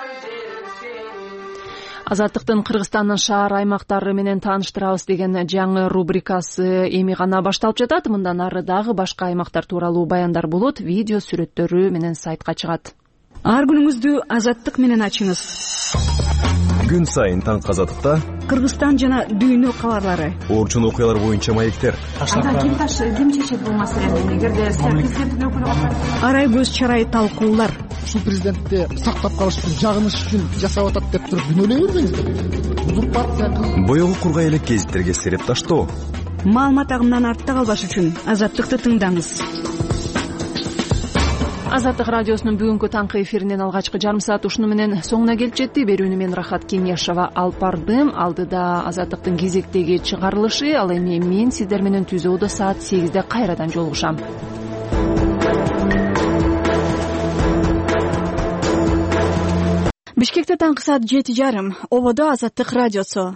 Азаттыктын Кыргызстандын шаар аймактары менен тааныштырабыз деген жаңы рубрикасы эми гана башталып жатат. Мындан ары дагы башка аймактар тууралуу баяндар болот, видео сүрөттөрү менен сайтка чыгат. Ар күнүңүздү Азаттык менен ачыңыз. Күн сайын таңкы Азаттыкта Кыргызстан жана дүйнө кабарлары. Орчун окуялар боюнча маектер. Ким чечет бул маселени? Эгерде президент өкүлү арай көз чарай талкуулар. Ушул президентти сактап калыш үчүн, жагыныш үчүн жасап атат деп туруп күнөөлөй бербеңиздер. Бул партия Боёгу кургай элек гезиттерге сереп таштоо. Маалымат агымынан артта калбаш үчүн Азаттыкты тыңдаңыз. Азаттык радиосунун бүгүнкү таңкы эфиринен алгачкы жарым саат ушуну менен соңуна келип жетти. Берүүнү мен Рахат Кеңешова алып бардым. Алдыда Азаттыктын кезектеги чыгарылышы, ал эми мен сиздер менен түзөөдө саат 8-де кайрадан жолугушам. Бишкекте таңкы саат 7:30. Ободо Азаттык радиосу.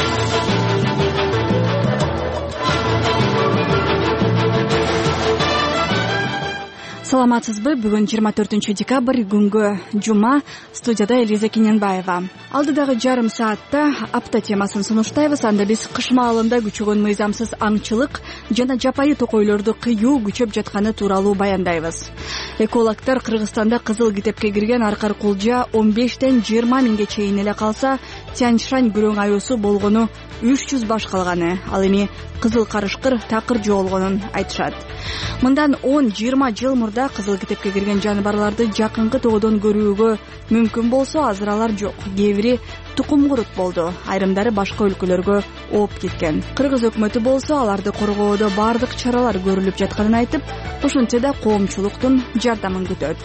Саламатсызбы? Бүгүн 24 декабрь күнгө жума. Студияда Элиза Кененбаева. Алдыдагы жарым саатта апта темасын сунуштайбыз. Анда биз кыш маалында күчөгөн мыйзамсыз аңчылык жана жапайы токойлорду кыюу күчөп жатканы тууралуу баяндайбыз. Экологдор Кыргызстанда кызыл китепке кирген аркар кулжа 15-тен 20 миңге чейин эле калса, Тянь-Шань күрөң аюусу болгону 300 баш калганы. Ал эми кызыл карышкыр такыр жоолгонун айтышат. Мындан 10-20 жыл мурда кызыл китепке кирген жаныбарларды жакынкы тоодон көрүүгө мүмкүн болсо, азыр алар жок. Кээ бири тукум курут болду. Айрымдары башка өлкөлөргө ооп кеткен. Кыргыз өкмөтү болсо аларды коргоодо бардык чаралар көрүлүп жатканын айтып, ошентсе да коомчулуктун жардамын күтөт.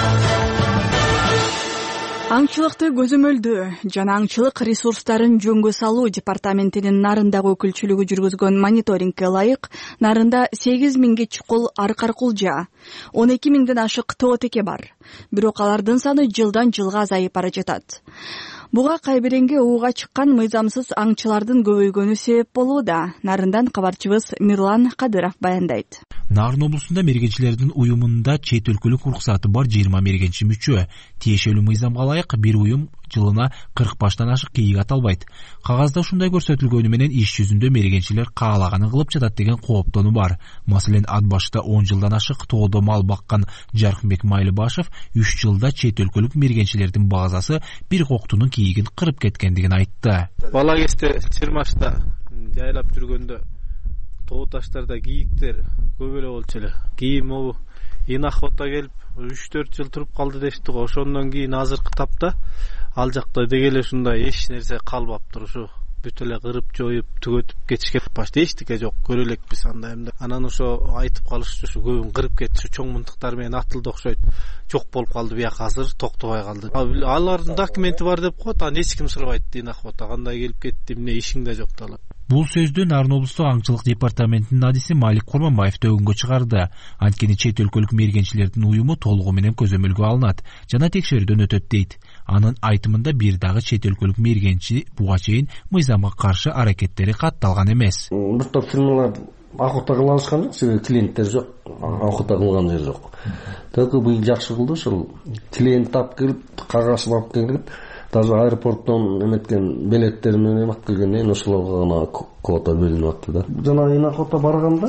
Аңчылыкты көзөмөлдөө жана аңчылык ресурстарын жөнгө салуу департаментинин Нарындагы өкүлчүлүгү жүргүзгөн мониторингке ылайык Нарында 8 миңге чукул аркар кулжа, 12 миңден ашык тоотеке бар. Бирок алардын саны жылдан жылга азайып бара жатат. Буга Кайберенге ууга чыккан мыйзамсыз аңчылардын көбөйгөнү себеп болууда. Нарындан кабарчыбыз Мирлан Кадыров баяндайт. Нарын облусунда мергенчилердин уюмунда чет өлкөлүк уруксаты бар 20 мергенчи мүчө. Тиешелүү мыйзамга ылайык бир уюм жылына 40 баштан ашык кийик ата албайт. Кагазда ушундай көрсөтүлгөнү менен иш жүзүндө мергенчилер каалаганын кылып жатат деген кооптонуу бар. Маселен, ат башта 10 жылдан ашык тоодо мал баккан Жаркынбек Майлыбашев 3 жылда чет өлкөлүк мергенчилердин базасы бир коктунун кийигин кырып кеткендигин айтты. Бала кезде Чырмашта жайлап жүргөндө тоо таштарда кийиктер көп эле болчу эле. Кийин могу Инахота келип 3-4 жыл туруп калды дешти го. Ошондон кийин азыркы тапта ал жакта деги эле ушундай эч нерсе калбаптыр. Ушу бүт эле кырып жоюп түгөтүп кетишкен. Башта эчтеке жок, көрө элекпиз анда эмне. Анан ошо айтып калышчу ушу көбүн кырып кетти. Чоң мынтыктар менен атылды окшойт. Жок болуп калды, бияка азыр токтобой калды. Алардын документи бар деп коет, аны эч ким сурабайт дейт. Инахота кандай келип кетти, эмне ишиңде жок дала. Бул сөздү Нарын облустук аңчылык департаментинин адиси Малик Курманбаев төгүнгө чыгарды. Анткени чет өлкөлүк мергенчилердин уюму толугу менен көзөмөлгө алынат жана текшерүүдөн өтөт дейт. Анын айтымында бир дагы чет өлкөлүк мергенчи буга чейин мыйзамга каршы аракеттери катталган эмес. Бир топ фирмалар акыта кыла алышкан жок, себеби клиенттер жок, акыта кылган жер жок. Только быйыл жакшы кылды, ушул клиент алып келип, кагазын алып келип, даже аэропорттон эметкен билеттер менен алып келгенден ошолорго гана квота бөлүнүп атты да. Жана Инахота барганда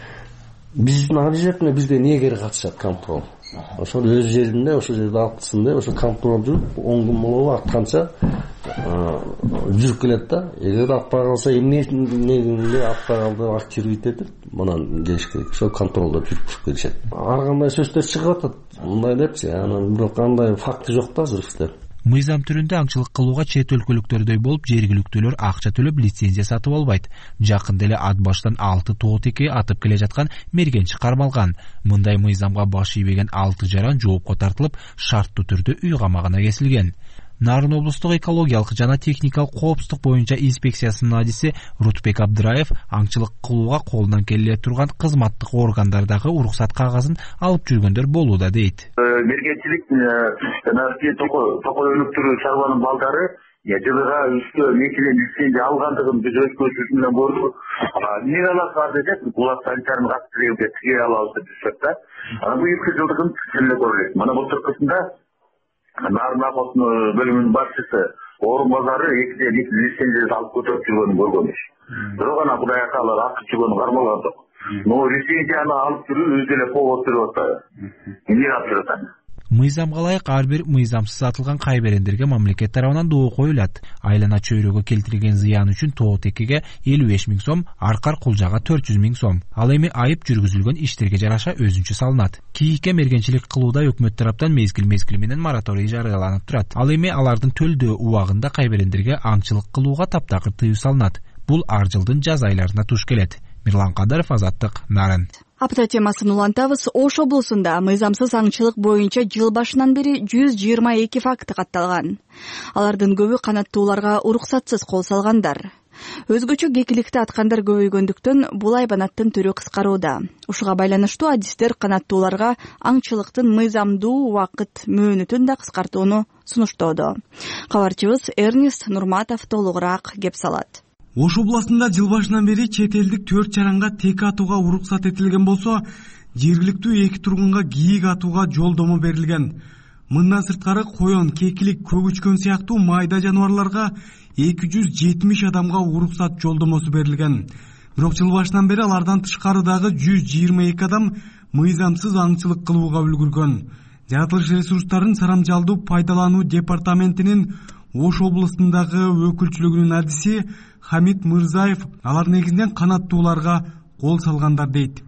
биздин обязательно бизде негер катышат, контрол. Ошол өз жеринде, ошол жерде алыпсың деп, ошо контрол жүрүп, 10 күн болобу артканча жүрүп келет да. Эгер алпай калса эмнеге алпай калды, активдейт этип, мындан келиш керек. Ошол контролдо жүрүп келишет. Ар кандай сөздөр чыгып атат, мындай депчи, анан бирок андай факты жок да азыр бизде. Мыйзам түрүндө аңчылык кылууга чет өлкөлүктөрдөй болуп жергиликтүүлөр акча төлөп лицензия сатып албайт. Жакында эле ат баштан 6 тоотеке атып келе жаткан мергенчи кармалган. Мындай мыйзамга баш ийбеген 6 жаран жоопко тартылып, шарттуу түрдө үй камагына кесилген. Нарын облустук экологиялык жана техникалык коопсуздук боюнча инспекциясынын адиси Рутбек Абдыраев аңчылык кылууга колунан келе турган кызматтык органдардагы уруксат кагазын алып жүргөндөр болууда дейт. Мергенчилик токойлуктуу чарбанын балдары жылыга үстө мекенен лицензия алгандыгын биз өз көзүбүз менен көрдүк. Эмне алат десек, кулак санитарын каттырып тиге алабыз деп десек да. Анан бул 2 жылдыгын эле көрөлүк. Мына былтыркысында Нарын Акотунун бөлүмүнүн башчысы орун базары 2 лицензия алып көтөрүп жүргөнүн көргөнбүз. Бирок ана Кудай акалар акча жүргөнүн кармалган жок. Но лицензияны алып жүрүү өз эле повод берип атат. Эмне алып жүрөт аны? Мыйзамга ылайык ар бир мыйзамсыз атылган кайберендерге мамлекет тарабынан доо коюлат. Айлана чөйрөгө келтирилген зыян үчүн ТО-ТКге 55 миң сом, аркар кулжага 400 миң сом. Ал эми айып жүргүзүлгөн иштерге жараша өзүнчө салынат. КИИКке мергенчилик кылууда өкмөт тараптан мезгил менен мораторий жарыяланып турат. Ал эми алардын төлдөө убагында кайберендерге аңчылык кылууга таптакыр тыюу салынат. Бул ар жылдын жаз айларына туш келет. Мирлан Кадаров, Азаттык, Нарын. Апта темасын улантабыз. Ош облусунда мыйзамсыз аңчылык боюнча жыл башынан бери 122 факт катталган. Алардын көбү канаттууларга уруксатсыз кол салгандар. Өзгөчө кекиликти аткандар көбөйгөндүктөн бул айбанаттын түрү кыскарууда. Ушуга байланыштуу адистер канаттууларга аңчылыктын мыйзамдуу убакыт мөөнөтүн да кыскартууну сунуштоодо. Кабарчыбыз Эрнест Нурматов толугураак кеп салат. Ош областында жыл башынан бери чет элдик 4 чаранга тек атууга уруксат этилген болсо, жергиликтүү 2 тургунга кийик атууга жолдомо берилген. Мындан сырткары коён, кекилик, көгүчкөн сыяктуу майда жаныбарларга 270 адамга уруксат жолдомосу берилген. Бирок жыл башынан бери алардан тышкарыдагы 122 адам мыйзамсыз аңчылык кылууга үлгүргөн. Жаратылыш ресурстарын сарамжалдуу пайдалануу департаментинин Ош областындагы өкүлчүлүгүнүн адиси Хамид Мырзаев алар негизинен канаттууларга кол салгандар дейт.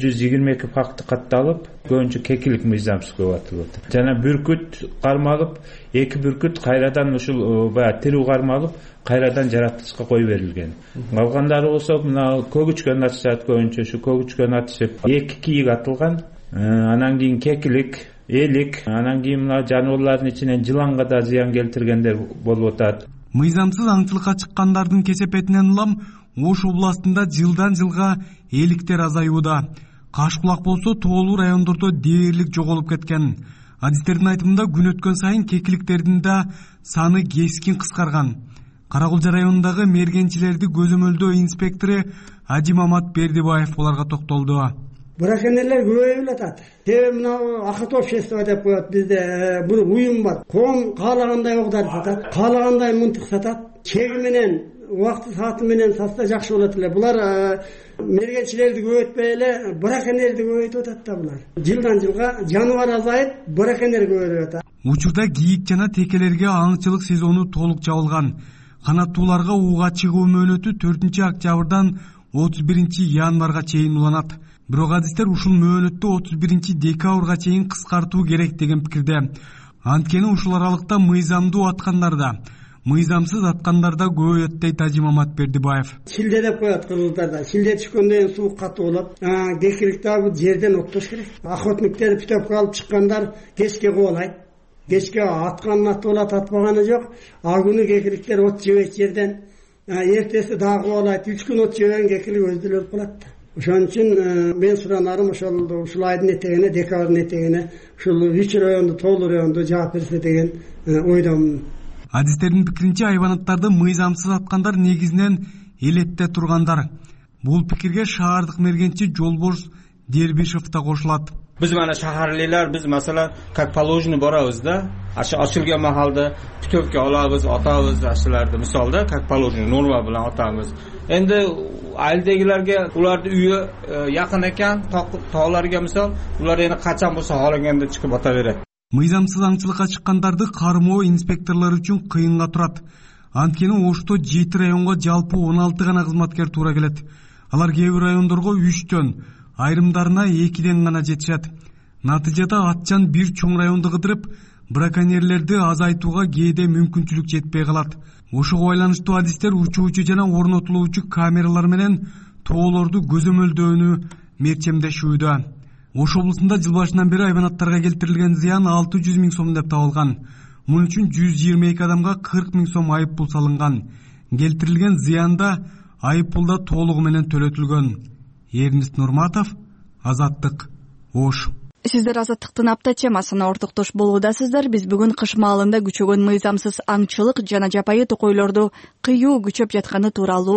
122 факты катталып, көбүнчө кекилик мыйзамсыз көп атылып атат. Жана бүркүт кармалып, 2 бүркүт кайрадан ушул тирүү кармалып, кайрадан жаратылышка кой берилген. Калгандары болсо мына көгүчкөн атышат, көбүнчө ушу көгүчкөн атышып, 2 кийик атылган. Анан кийин кекилик, элик, анан кийин мына жаныбарлардын ичинен жыланга да зыян келтиргендер болуп атат. Мыйзамсыз аңчылыкка чыккандардын кесепетинен улам Ош областында жылдан жылга эликтер азаюуда. Кашкулак болсо тоолуу райондордо дээрлик жоголуп кеткен. Адистердин айтымында күн өткөн сайын кекиликтердин да саны кескин кыскарган. Каракулжа районундагы мергенчилерди көзөмөлдөө инспектору Ажимамат Бердибаев буларга токтолду. Браконьерлер көбөйүп атат. Себеби мына акыт общество деп коет, бизде бул уюм бар. Кон каалагандай огдар сатат, каалагандай мынтык сатат. Чеги менен, убакты сааты менен сатса жакшы болот эле. Булар мергенчилерди көбөйтпөй эле браконьерди көбөйтүп атат да булар. Жылдан жылга жаныбар азайып, браконьер көбөйүп атат. Учурда кийик жана текелерге аңчылык сезону толук жабылган. Канаттууларга ууга чыгуу мөөнөтү 4-октябрдан 31-январга чейин уланат. Бирок адистер ушул мөөнөттү 31-декабрга чейин кыскартуу керек деген пикирде. Анткени ушул аралыкта мыйзамдуу аткандарда, мыйзамсыз аткандарда көбөйөт дейт Ажимамат Бердибаев. Шилде деп коет кыргыздарда. Шилде түшкөндөн кийин суу катуу болот. Кекилик дагы жерден оттош керек. Охотниктер пүтөпкө алып чыккандар кечке кубалайт. Кечке аткан ат болот, атпаганы жок. А күнү кекиликтер от жебейт жерден. Эртеси дагы кубалайт. 3 күн от жебеген кекилик өзү өлүп калат. Ошон үчүн мен суранарым ушул айдын этегине, декабрдын этегине ушул 3 районду, тоолуу районду жаап берсе деген ойдомун. Адистердин пикиринче айбанаттарды мыйзамсыз аткандар негизинен элетте тургандар. Бул пикирге шаардык мергенчи Жолбош Дербишев да кошулат. Биз мана шаһарлыйлар биз маселен как положено барабыз да, ачылган махалда пүтөпкө алабыз, атабыз ашыларды мисалда как положено норма менен атабыз. Энди айылдагилерге улардын үйү якын экен, тааларга мисал, улар эми качан болсо халаганда чыгып ата берет. Мыйзамсыз аңчылыкка чыккандарды кармоо инспекторлору үчүн кыйынга турат. Анткени Ошто 7 районго жалпы 16 гана кызматкер туура келет. Алар кээ бир райондорго 3төн, айрымдарына 2ден гана жетишет. Натыйжада атчан бир чоң районду кыдырып, браконьерлерди азайтууга кээде мүмкүнчүлүк жетпей калат. Ошого байланыштуу адистер учуучу жана орнотулуучу камералар менен тоолорду көзөмөлдөөнү мерчемдешүүдө. Ош облусунда жыл башынан бери айбанаттарга келтирилген зыян 600 миң сом деп табылган. Мунун үчүн 122 адамга 40 миң сом айып пул салынган. Келтирилген зыянда айып пул да толугу менен төлөтүлгөн. Эрнест Нурматов, Азаттык, Ош. Сиздер Азаттыктын апта темасына ортоктош болуудасыздар. Биз бүгүн кыш маалында күчөгөн мыйзамсыз аңчылык жана жапайы токойлорду кыюу күчөп жатканы тууралуу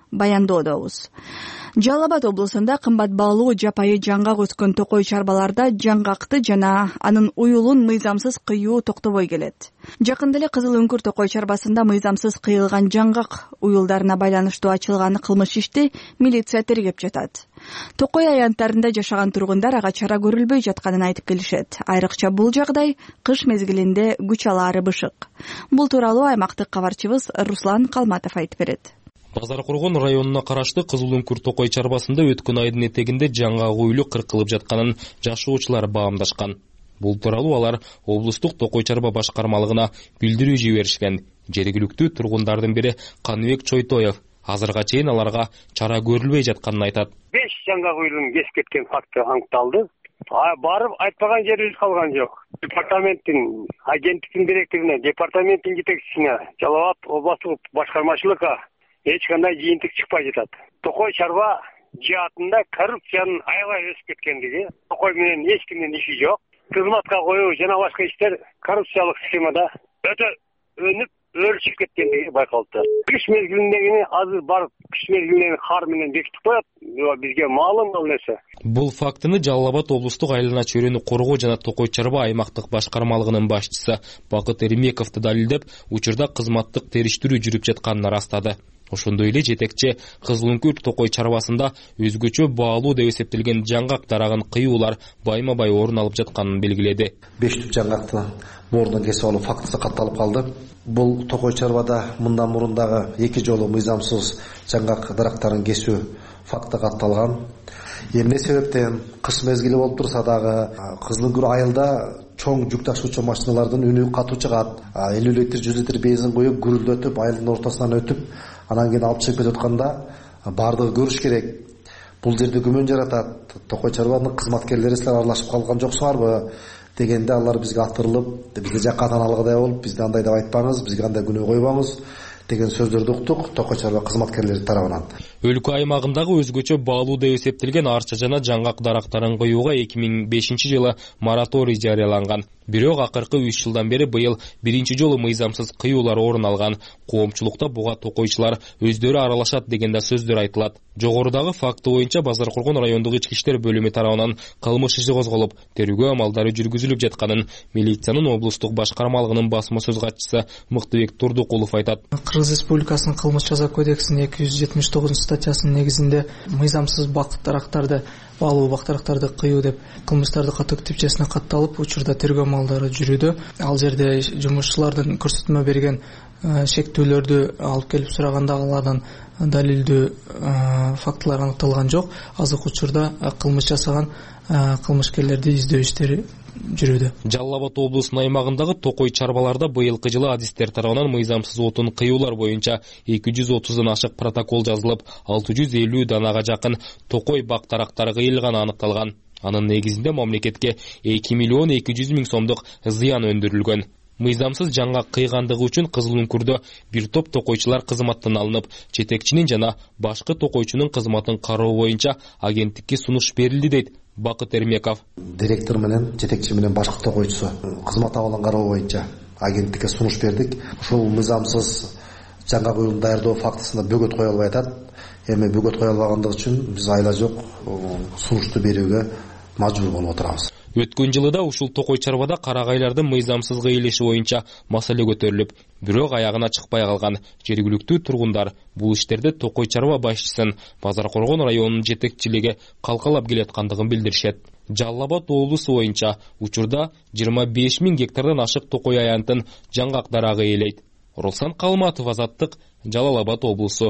баяндоодобуз. Жалал Абад облусунда кымбат баалуу жапайы жаңгак өскөн токой чарбаларда жаңгакты жана анын уюлун мыйзамсыз кыюу токтобой келет. Жакында эле Кызыл Үңкүр токой чарбасында мыйзамсыз кыйылган жаңгак уюлдарына байланыштуу ачылган кылмыш ишти милиция тергеп жатат. Токой аянттарында жашаган тургундар ага чара көрүлбөй жатканын айтып келишет. Айрыкча бул жагдай кыш мезгилинде күч алаары бышык. Бул тууралуу аймактык кабарчыбыз Руслан Калматов айтып берет. Базар Коргон районуна караштуу Кызыл Үңкүр токой чарбасында өткөн айдын этегинде жаңгак уюлу кыркылып жатканын жашоочулар баамдашкан. Бул тууралуу алар облустук токой чарба башкармалыгына билдирүү жиберишкен. Жергиликтүү тургундардын бири Каныбек Чойтоев азырга чейин аларга чара көрүлбөй жатканын айтат. 5 жаңгак уюлун кесип кеткен факты аныкталды. Барып айтпаган жерибиз калган жок. Департаменттин агенттиктин директоруна, департаменттин жетекчисине, Жалал Абад облустук башкармачылыкка эч кандай жыйынтык чыкпай жатат. Токой чарба жаатында коррупциянын аябай өсүп кеткендиги, токой менен эч кимдин иши жок. Кызматка коюу жана башка иштер коррупциялык схемада өтө өнүп өрчүп кеткендиги байкалды. Кыш мезгилиндегини азыр барып кыш мезгилиндеги кар менен бекитип коет. Бизге маалым ал нерсе. Бул фактыны Жалал Абад облустук айлана чөйрөнү коргоо жана токой чарба аймактык башкармалыгынын башчысы Бакыт Эримековду далилдеп, учурда кызматтык териштирүү жүрүп жатканын ырастады. Ошондой эле жетекчи Кызыл Үңкүр токой чарбасында өзгөчө баалуу деп эсептелген жаңгак дарагын кыюулар байма-бай орун алып жатканын белгиледи. 5 түп жаңгакты мурдун кесип алуу фактысы катталып калды. Бул токой чарбада мындан мурун дагы 2 жолу мыйзамсыз жаңгак дарактарын кесүү факты катталган. Эмне себептен кыш мезгили болуп турса дагы Кызыл Үңкүр айылда чоң жүк ташуучу машиналардын үнү катуу чыгат. 50 литр 100 литр бензин коюп гүрүлдөтүп айылдын ортосунан өтүп анан кийин алып чыгып кетип атканда бардыгы көрүш керек. Бул жерде күмөн жаратат. Токой чарбанын кызматкерлери силер аралашып калган жоксуңарбы дегенде алар бизге атырылып, бизде жаккадан алгыдай болуп, бизде андай деп айтпаңыз, бизге андай күнөө койбоңуз деген сөздөрдү уктук токой чарба кызматкерлери тарабынан. Өлкө аймагындагы өзгөчө баалуу деп эсептелген арча жана жаңгак дарактарын коюуга 2005-жылы мораторий жарыяланган. Бирок акыркы 3 жылдан бери быйыл биринчи жолу мыйзамсыз кыюулар орун алган. Коомчулукта буга токойчулар өздөрү аралашат деген да сөздөр айтылат. Жогорудагы факты боюнча Базар Коргон райондук ички иштер бөлүмү тарабынан кылмыш иши козголуп, тергөө амалдары жүргүзүлүп жатканын милициянын облустук башкармалыгынын басма сөз катчысы Мыктыбек Турдукулов айтат. Кыргыз Республикасынын кылмыш жаза кодексинин 279 статьясынын негизинде мыйзамсыз бак дарактарды, баалуу бак дарактарды кыюу деп кылмыштарды катуу типчесине катталып, учурда тергөө амалдары жүрүүдө. Ал жерде жумушчулардын көрсөтмө берген шектүүлөрдү алып келип сураганда алардан далилдүү фактылар аныкталган жок. Азыркы учурда кылмыш жасаган кылмышкерлерди издөө иштери жүрүүдө. Жалал Абад облусунун аймагындагы токой чарбаларда быйылкы жылы адистер тарабынан мыйзамсыз отун кыюулар боюнча 230дан ашык протокол жазылып, 650 данага жакын токой бак дарактары кыйылганы аныкталган. Анын негизинде мамлекетке 2 миллион 200 миң сомдук зыян өндүрүлгөн. Мыйзамсыз жаңгак кыйгандыгы үчүн Кызыл Үңкүрдө бир топ токойчулар кызматтан алынып, жетекчинин жана башкы токойчунун кызматын кароо боюнча агенттикке сунуш берилди дейт Бакыт Эрмеков. Директор менен жетекчи менен башкы токойчусу кызмат абалын кароо боюнча агенттикке сунуш бердик. Ушул мыйзамсыз жаңгак уюлун даярдоо фактысына бөгөт кое албай атат. Эми бөгөт кое албагандыгы үчүн биз айла жок сунушту берүүгө мажбур болуп отурабыз. Өткөн жылы да ушул токой чарбада карагайлардын мыйзамсыз кыйылышы боюнча маселе көтөрүлүп, бирок аягына чыкпай калган. Жергиликтүү тургундар бул иштерде токой чарба башчысын Базар Коргон районунун жетекчилиги калкалап келаткандыгын билдиришет. Жалал Абад облусу боюнча учурда 25 миң гектардан ашык токой аянтын жаңгак дарагы ээлейт. Руслан Калматов, Азаттык, Жалал Абад облусу.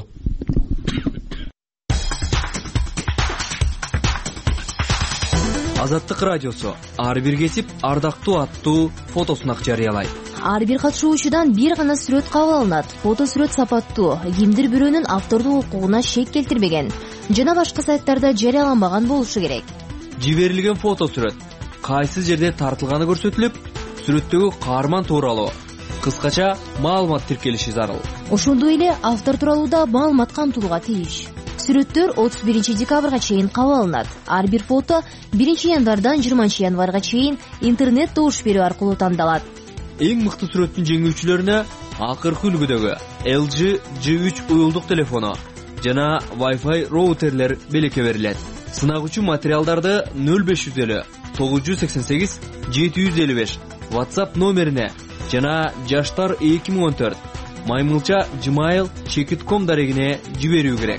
Азаттык радиосу ар бир кесип ардактуу аттуу фотосунак жарыялайт. Ар бир катышуучудан бир гана сүрөт кабыл алынат. Фото сүрөт сапаттуу, кимдир бирөөнүн автордук укугуна шек келтирбеген жана башка сайттарда жарыяланбаган болушу керек. Жиберилген фото сүрөт кайсы жерде тартылганы көрсөтүлүп, сүрөттөгү каарман тууралуу кыскача маалымат тиркелиши зарыл. Ошондой эле автор тууралуу да маалымат камтылууга тийиш. Сүрөттөр 31 декабрга чейин кабыл алынат. Ар бир фото 1 январдан 20 январга чейин интернет добуш берүү аркылуу тандалат. Эң мыкты сүрөттүн жеңүүчүлөрүнө акыркы үлгүдөгү LG G3 уюлдук телефону жана Wi-Fi роутерлер белекке берилет. Сынагучу материалдарды 0500 988 755 WhatsApp номерине жана жаштар 2014 maymilcha@gmail.com дарегине жиберүү керек.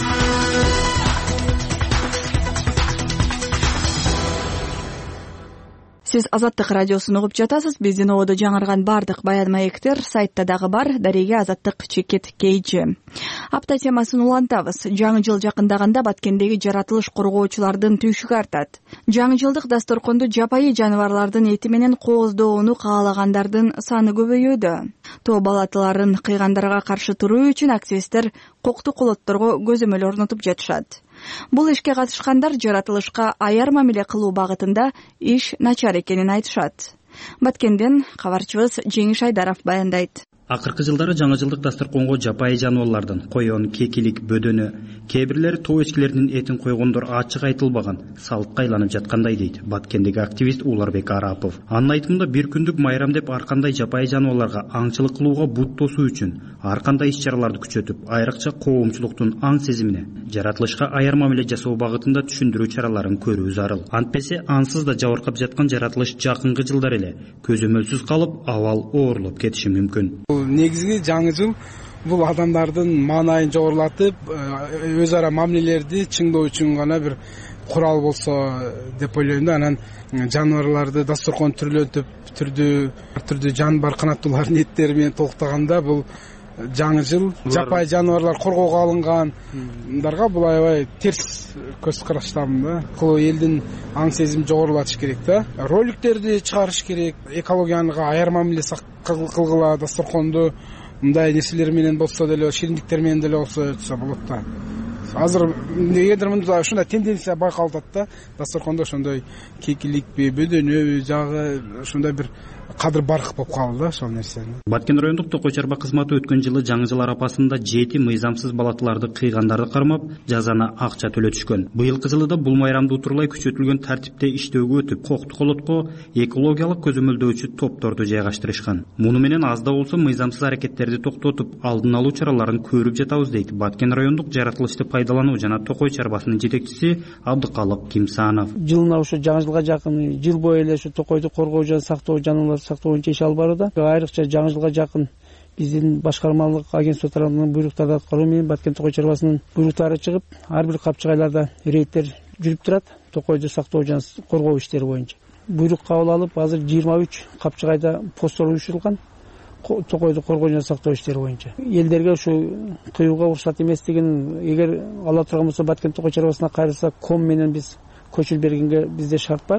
Сиз Азаттык радиосун угуп жатасыз. Биздин ободо жаңырган бардык баян маектер сайтта дагы бар. Дареге Азаттык чекет кейжи. Апта темасын улантабыз. Жаңы жыл жакындаганда Баткендеги жаратылыш коргоочулардын түйшүгү артат. Жаңы жылдык дасторконду жапайы жаныбарлардын эти менен кооздоону каалагандардын саны көбөйүүдө. Тоо балатыларын кыйгандарга каршы туруу үчүн активисттер кокту колотторго көзөмөл орнотуп жатышат. Бул ишке катышкандар жаратылышка аяр мамиле кылуу багытында иш начар экенин айтышат. Баткенден кабарчыбыз Жеңиш Айдаров баяндайт. Акыркы жылдары жаңы жылдык дасторконго жапайы жаныбарлардын койон, кекилик, бөдөнү, кээ бирлери тоо эчкилеринин этин койгондор ачык айтылбаган, салтка айланып жаткандай дейт Баткендеги активист Уларбек Арапов. Анын айтымында бир күндүк майрам деп ар кандай жапайы жаныбарларга аңчылык кылууга бут тосуу үчүн ар кандай иш-чараларды күчөтүп, айрыкча коомчулуктун аң сезимине, жаратылышка аяр мамиле жасоо багытында түшүндүрүү чараларын көрүү зарыл. Антпесе ансыз да жабыркап жаткан жаратылыш жакынкы жылдар эле көзөмөлсүз калып, абал оорлоп кетиши мүмкүн. Негизги жаңы жыл бул адамдардын маанайын жогорулатып, өз ара мамилелерди чыңдоо үчүн гана бир курал болсо деп ойлойм да. Анан жаныбарларды дасторкон түрлөнтүп, түрдүү жан бар канаттуулардын эттери менен толуктаганда бул жаңы жыл жапайы жаныбарлар коргоого алынгандарга бул аябай терс көз караштамын да. Кул элдин аң сезим жогорулатыш керек да. Роликтерди чыгарыш керек, экологияга аяр мамиле кылгыла, дасторконду мындай нерселер менен болсо деле, шириндиктер менен деле болсо болот да. Азыр эгерде мында ушундай тенденция байкалып атат да, дасторкондо ошондой кекиликпи, бөдөнөбү жагы ушундай бир кадыр барк болуп калды да ошол нерсе. Баткен райондук токой чарба кызматы өткөн жылы жаңы жыл арапасында 7 мыйзамсыз балатыларды кыйгандарды кармап, жазана акча төлөтүшкөн. Быйылкы жылда бул майрамды утурлай күчөтүлгөн тартипте иштөөгө өтүп, кокту колотко экологиялык көзөмөлдөөчү топторду жайгаштырышкан. Муну менен аз да болсо мыйзамсыз аракеттерди токтотуп, алдын алуу чараларын көрүп жатабыз дейт Баткен райондук жаратылышты пайдалануу жана токой чарбасынын жетекчиси Абдыкалык Кимсанов. Жылына ушу жаңы жылга жакын жыл бою эле ушу токойду коргоо жана сактоо жаныбарларды сактоо боюнча иш алып барууда. Айрыкча жаңы жылга жакын биздин башкармалык агентство тарабынан буйруктарды аткаруу менен Баткен токой чарбасынын буйруктары чыгып, ар бир капчыгайларда рейдтер жүрүп турат токойду сактоо жана коргоо иштери боюнча. Буйрук кабыл алып, азыр 23 капчыгайда посттор уюштурулган токойду коргоо жана сактоо иштери боюнча. Элдерге ушу кыюуга уруксат эместигин эгер ала турган болсо Баткен токой чарбасына кайрылса ком менен биз көчүл бергенге бизде шарт бар.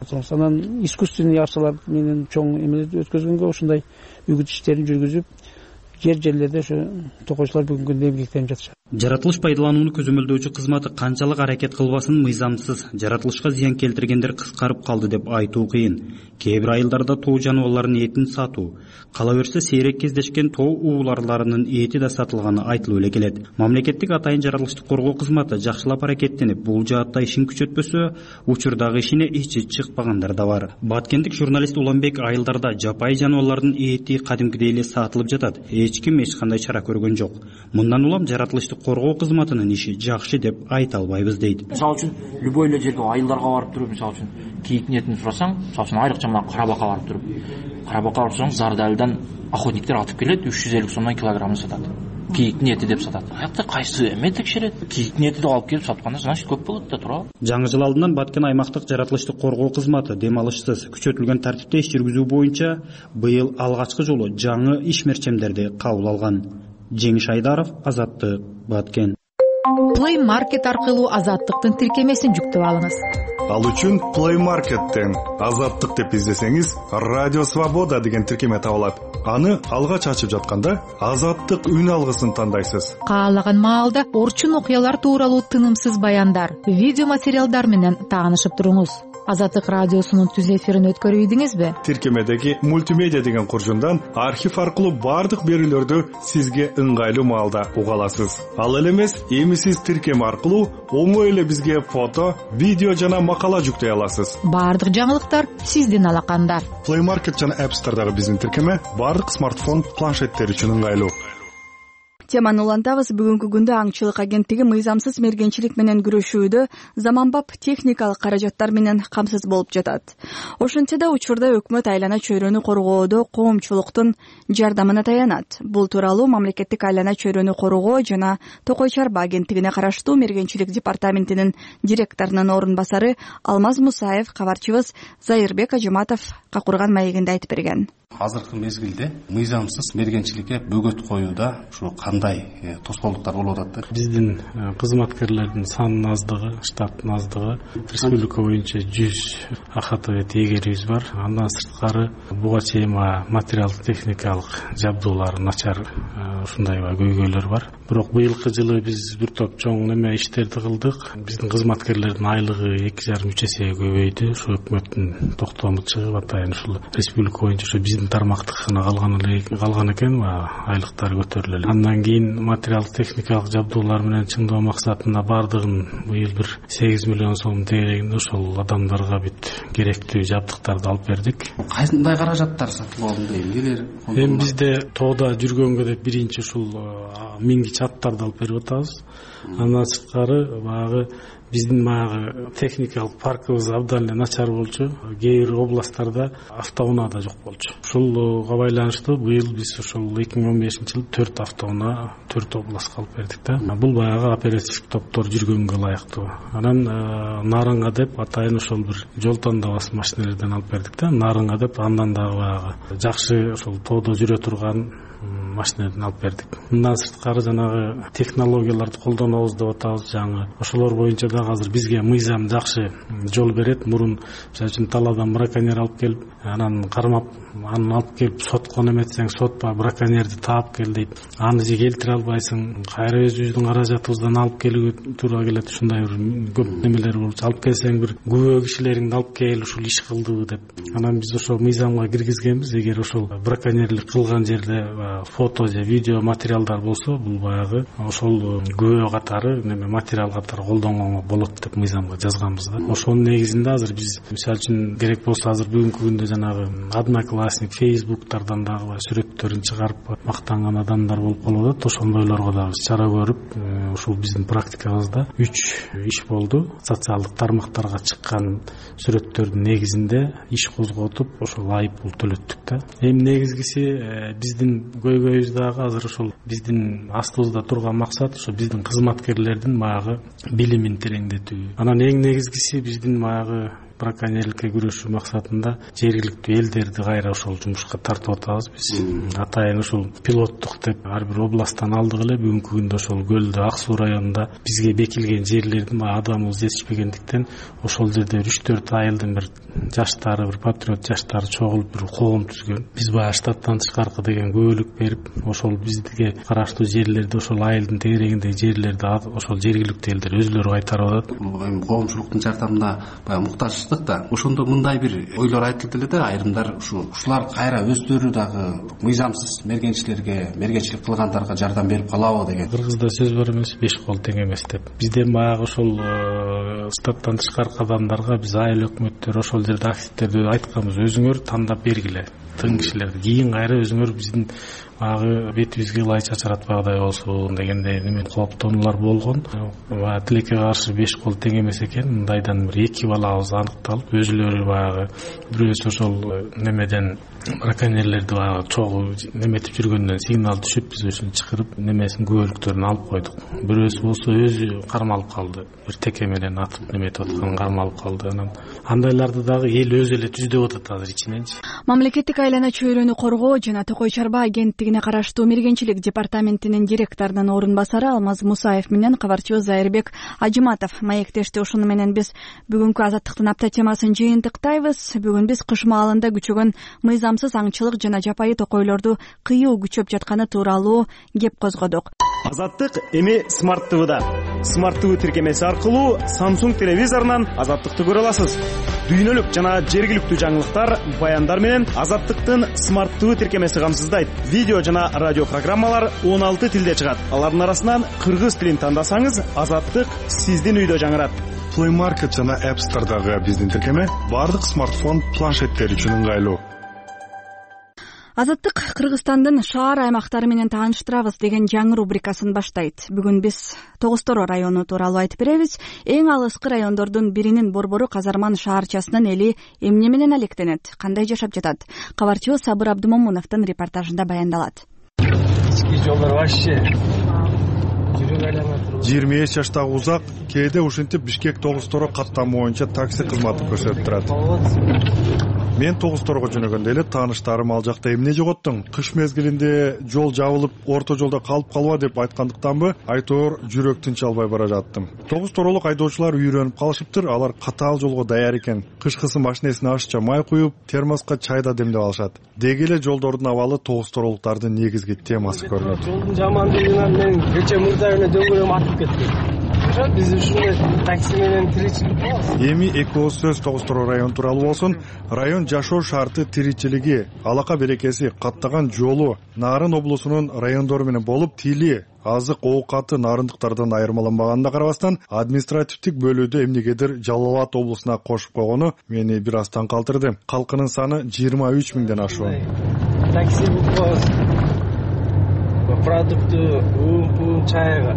Анан искусственный арчалар менен чоң эмелерди өткөзгөнгө ушундай үгүт иштерин жүргүзүп, жерлерде ушу токойчулар бүгүнкү күндө эмгектенип жатышат. Жаратылыш пайдаланууну көзөмөлдөөчү кызматы канчалык аракет кылбасын мыйзамсыз жаратылышка зыян келтиргендер кыскарып калды деп айтуу кыйын. Кээ бир айылдарда тоо жаныбарларынын этин сатуу, кала берсе сейрек кездешкен тоо ууларларынын эти да сатылганы айтылып эле келет. Мамлекеттик атайын жаратылышты коргоо кызматы жакшылап аракеттенип, бул жаатта ишин күчөтпөсө, учурдагы ишине ичи чыкпагандар да бар. Баткендик журналист Уланбек айылдарда жапайы жаныбарлардын эти кадимкидей эле сатылып жатат. Эч ким эч кандай чара көргөн жок. Мындан улам жаратылышты коргоо кызматынын иши жакшы деп айта албайбыз дейт. Мисалы үчүн любой эле жерге айылдарга барып туруп, мисалы үчүн кийиктин этин сурасаң, мисалы үчүн айрыкча мына Карабакка барып туруп, Карабакка барсаң, Зардалдан охотниктер атып келет, 350 сомдон килограммын сатат. Кийиктин эти деп сатат. Аякта кайсы эме текшерет? Кийиктин эти деп алып келип сатканда, значит көп болот да туурабы? Жаңы жыл алдынан Баткен аймактык жаратылышты коргоо кызматы демалышсыз күчөтүлгөн тартипте иш жүргүзүү боюнча быйыл алгачкы жолу жаңы иш мерчемдерди кабыл алган. Жеңиш Айдаров, Азаттык, Баткен. Play Market аркылуу Азаттыктын тиркемесин жүктөп алыңыз. Ал үчүн Play Market'тен Азаттык деп издесеңиз, Радио Свобода деген тиркеме табылат. Аны алгач ачып жатканда Азаттык үн алгысын тандайсыз. Каалаган маалда орчун окуялар тууралуу тынымсыз баяндар, видео материалдар менен таанышып туруңуз. Азаттык радиосунун түз эфирин өткөрүп ийдиңизби? Тиркемедеги мультимедиа деген куржундан архив аркылуу бардык берүүлөрдү сизге ыңгайлуу маалда уга аласыз. Ал эле эмес, эми сиз тиркеме аркылуу оңой эле бизге фото, видео жана макала жүктөй аласыз. Бардык жаңылыктар сиздин алаканда. Play Market жана App Store'дагы биздин тиркеме бардык смартфон, планшеттер үчүн ыңгайлуу. теманы улантабыз. Бүгүнкү күндө аңчылык агенттиги мыйзамсыз мергенчилик менен күрөшүүдө заманбап техникалык каражаттар менен камсыз болуп жатат. Ошентсе да учурда өкмөт айлана чөйрөнү коргоодо коомчулуктун жардамына таянат. Бул тууралуу мамлекеттик айлана чөйрөнү коргоо жана Токой Чарба агенттигине караштуу мергенчилик департаментинин директорунун орун басары Алмаз Мусаев кабарчыбыз Зайырбек Ажыматовго курган маегинде айтып берген. Азыркы мезгилде мыйзамсыз мергенчиликке бөгөт коюуда ушу кандай тоскоолдуктар болуп атат? Биздин кызматкерлердин санынын аздыгы, штаттын аздыгы, республика боюнча 100 АХТ теегерибиз бар. Андан сырткары буга чейин материалдык техникалык жабдуулар начар ушундай көйгөйлөр бар. Бирок быйылкы жылы биз бир топ чоң иштерди кылдык. Биздин кызматкерлердин айлыгы 2,5-3 эсеге көбөйдү. Ушу өкмөттүн токтому чыгып атайын ушул республика боюнча ушу биздин тармактыкына калган экен, айлыктары көтөрүлө. Андан кийин материалдык техникалык жабдуулар менен чыңдоо максатында бардыгын быйыл бир 8 миллион сом тегерегинде ошол адамдарга бүт керектүү жабдыктарды алып бердик. Кандай каражаттар сатып алынды? Эмнелер? Эми бизде тоодо жүргөнгө деп биринчи ушул мингич аттарды алып берип атабыз. Андан сырткары баягы биздин техникалык паркыбыз абдан эле начар болчу. Кээ бир областтарда автоунаа да жок болчу. Ушулга байланыштуу быйыл биз ошол 2015-жылы 4 автоунаа 4 областка алып бердик да. Бул баягы оперативдик топтор жүргөнгө ылайыктуу. Анан Нарынга деп атайын ошол бир жол тандабас машиналерден алып бердик да. Нарынга деп андан дагы баягы жакшы ошол тоодо жүрө турган машинадан алып бердик. Мындан сырткары жанагы технологияларды колдонобуз деп атабыз. Жаңы ошолор боюнча да азыр бизге мыйзам жакшы жол берет. Мурун мисалы үчүн талаадан браконьер алып келип, анан кармап, аны алып келип сотко неметсең, сот браконьерди таап кел дейт. Аны же келтире албайсың. Кайра өзүбүздүн каражатыбыздан алып келүүгө туура келет. Ушундай бир көп немелер болчу. Алып келсең бир күбө кишилериңди алып кел, ушул иш кылдыбы деп. Анан биз ошол мыйзамга киргизгенбиз. Эгер ошол браконьерлик кылган жерде фото же видео материалдар болсо, бул баягы ошол күбө катары, материал катары колдонгонго болот деп мыйзамга жазганбыз да. Ошонун негизинде азыр биз мисалы үчүн керек болсо азыр бүгүнкү күндө жанагы Одноклассник, Фейсбуктардан дагы сүрөттөрүн чыгарып мактанган адамдар болуп калып атат. Ошондойлорго дагы чара көрүп, ушул биздин практикабызда 3 иш болду. Социалдык тармактарга чыккан сүрөттөрдүн негизинде иш козготуп, ошол айып пул төлөттүк да. Эми негизгиси биздин көйгөйүбүз дагы азыр ошол биздин астыбызда турган максат ошо биздин кызматкерлердин баягы билимин тереңдетүү. Анан эң негизгиси биздин баягы браконьерликке күрөшүү максатында жергиликтүү элдерди кайра ошол жумушка тартып атабыз биз. Атайын ушул пилоттук деп ар бир областтан алдык эле. Бүгүнкү күндө ошол Көлдө, Ак Суу районунда бизге бекилген жерлердин адамыбыз жетишпегендиктен ошол жерде 3-4 айылдын бир жаштары, бир патриот жаштары чогулуп бир коом түзгөн. Биз баягы штаттан тышкаркы деген күбөлүк берип, ошол бизге караштуу жерлерди, ошол айылдын тегерегиндеги жерлерди ошол жергиликтүү элдер өзүлөрү кайтарып атат. Эми коомчулуктун жардамына баягы муктаж да. Ошондо мындай бир ойлор айтылды эле да, айрымдар ушулар кайра өздөрү дагы мыйзамсыз мергенчилик кылгандарга жардам берип калабы деген. Кыргызда сөз бар эмес, 5 кол тең эмес деп. Бизден баягы ошол штаттан тышкаркы адамдарга биз айыл өкмөттөр ошол жерде активдерди айтканбыз, өзүңөр тандап бергиле тың кишилерди. Кийин кайра өзүңөр биздин бетибизге ылай чачыратпагыдай болсун дегенде кооптонуулар болгон. Тилекке каршы 5 кол тең эмес экен. Мындайдан бир 2 балабыз аныкталып, өзүлөрү баягы бирөөсү ошол немеден браконьерлерди баягы чогуу неметип жүргөндөн сигнал түшүп, биз ошону чакырып немесин күбөлүктөрүн алып койдук. Бирөөсү болсо өзү кармалып калды. Бир теке менен атып неметип аткан кармалып калды. Анан андайларды дагы эл өзү эле түздөп атат азыр ичиненчи. Мамлекеттик айлана чөйрөнү коргоо жана Токой Чарба агенттигине караштуу мергенчилик департаментинин директорунун орун басары Алмаз Мусаев менен кабарчыбыз Зайырбек Ажыматов маектешти. Ошону менен биз бүгүнкү азаттыктын апта темасын жыйынтыктайбыз. Бүгүн биз кыш маалында күчөгөн мыйзамсыз аңчылык жана жапайы токойлорду кыйуу күчөп жатканы тууралуу кеп козгодук. Азаттык эми Smart TV'да. Smart TV тиркемеси аркылуу Samsung телевизорунан Азаттыкты көрө аласыз. Дүйнөлүк жана жергиликтүү жаңылыктар, баяндар менен Азаттыктын Smart TV тиркемеси камсыздайт. Видео жана радио программалар 16 тилде чыгат. Алардын арасынан кыргыз тилин тандасаңыз, Азаттык сиздин үйдө жаңырат. Play Market жана App Store'дагы биздин тиркеме бардык смартфон, планшеттер үчүн ыңгайлуу. Азаттык Кыргызстандын шаар аймактары менен тааныштырабыз деген жаңы рубрикасын баштайт. Бүгүн биз Тогуз-Торо району тууралуу айтып беребиз. Эң алыскы райондордун биринин борбору Казарман шаарчасынын эли эмне менен алектенет, кандай жашап жатат? Кабарчыбыз Сабыр Абдымомуновдун репортажында баяндалат. Ички жолдор вообще жүрөк айланат. 25 жаштагы Узак кээде ушинтип Бишкек Тогуз-Торо каттамы боюнча такси кызматы көрсөтүп турат. Мен Тогуз-Торого жөнөгөндө эле тааныштарым ал жакта эмне жоготтуң? Кыш мезгилинде жол жабылып, орто жолдо калып калба деп айткандыктанбы, айтоор жүрөк тынч албай бара жаттым. Тогуз-Торолук айдоочулар үйрөнүп калышыптыр, алар катаал жолго даяр экен. Кышкысы машинесине ашча май куюп, термоска чайда демдеп алышат. Деги эле жолдордун абалы Тогуз-Торолуктардын негизги темасы көрүнөт. Жолдун жамандыгынан мен кече мурда эле дөңгөлөм атып кеттим. Биз ушундай такси менен тиричилик кылабыз. Эми эки ооз сөз Тогуз-Торо район тууралуу болсун. Район жашоо шарты, тиричилиги, алака берекеси, каттаган жолу Нарын облусунун райондору менен болуп, тили, азык оокаты нарындыктардан айырмаланбаганына карабастан, административдик бөлүүдө эмнегедир Жалал Абад облусуна кошуп койгону мени бир аз таң калтырды. Калкынын саны 23 миңден ашуун. Такси буквалыз продукты, un, чайга.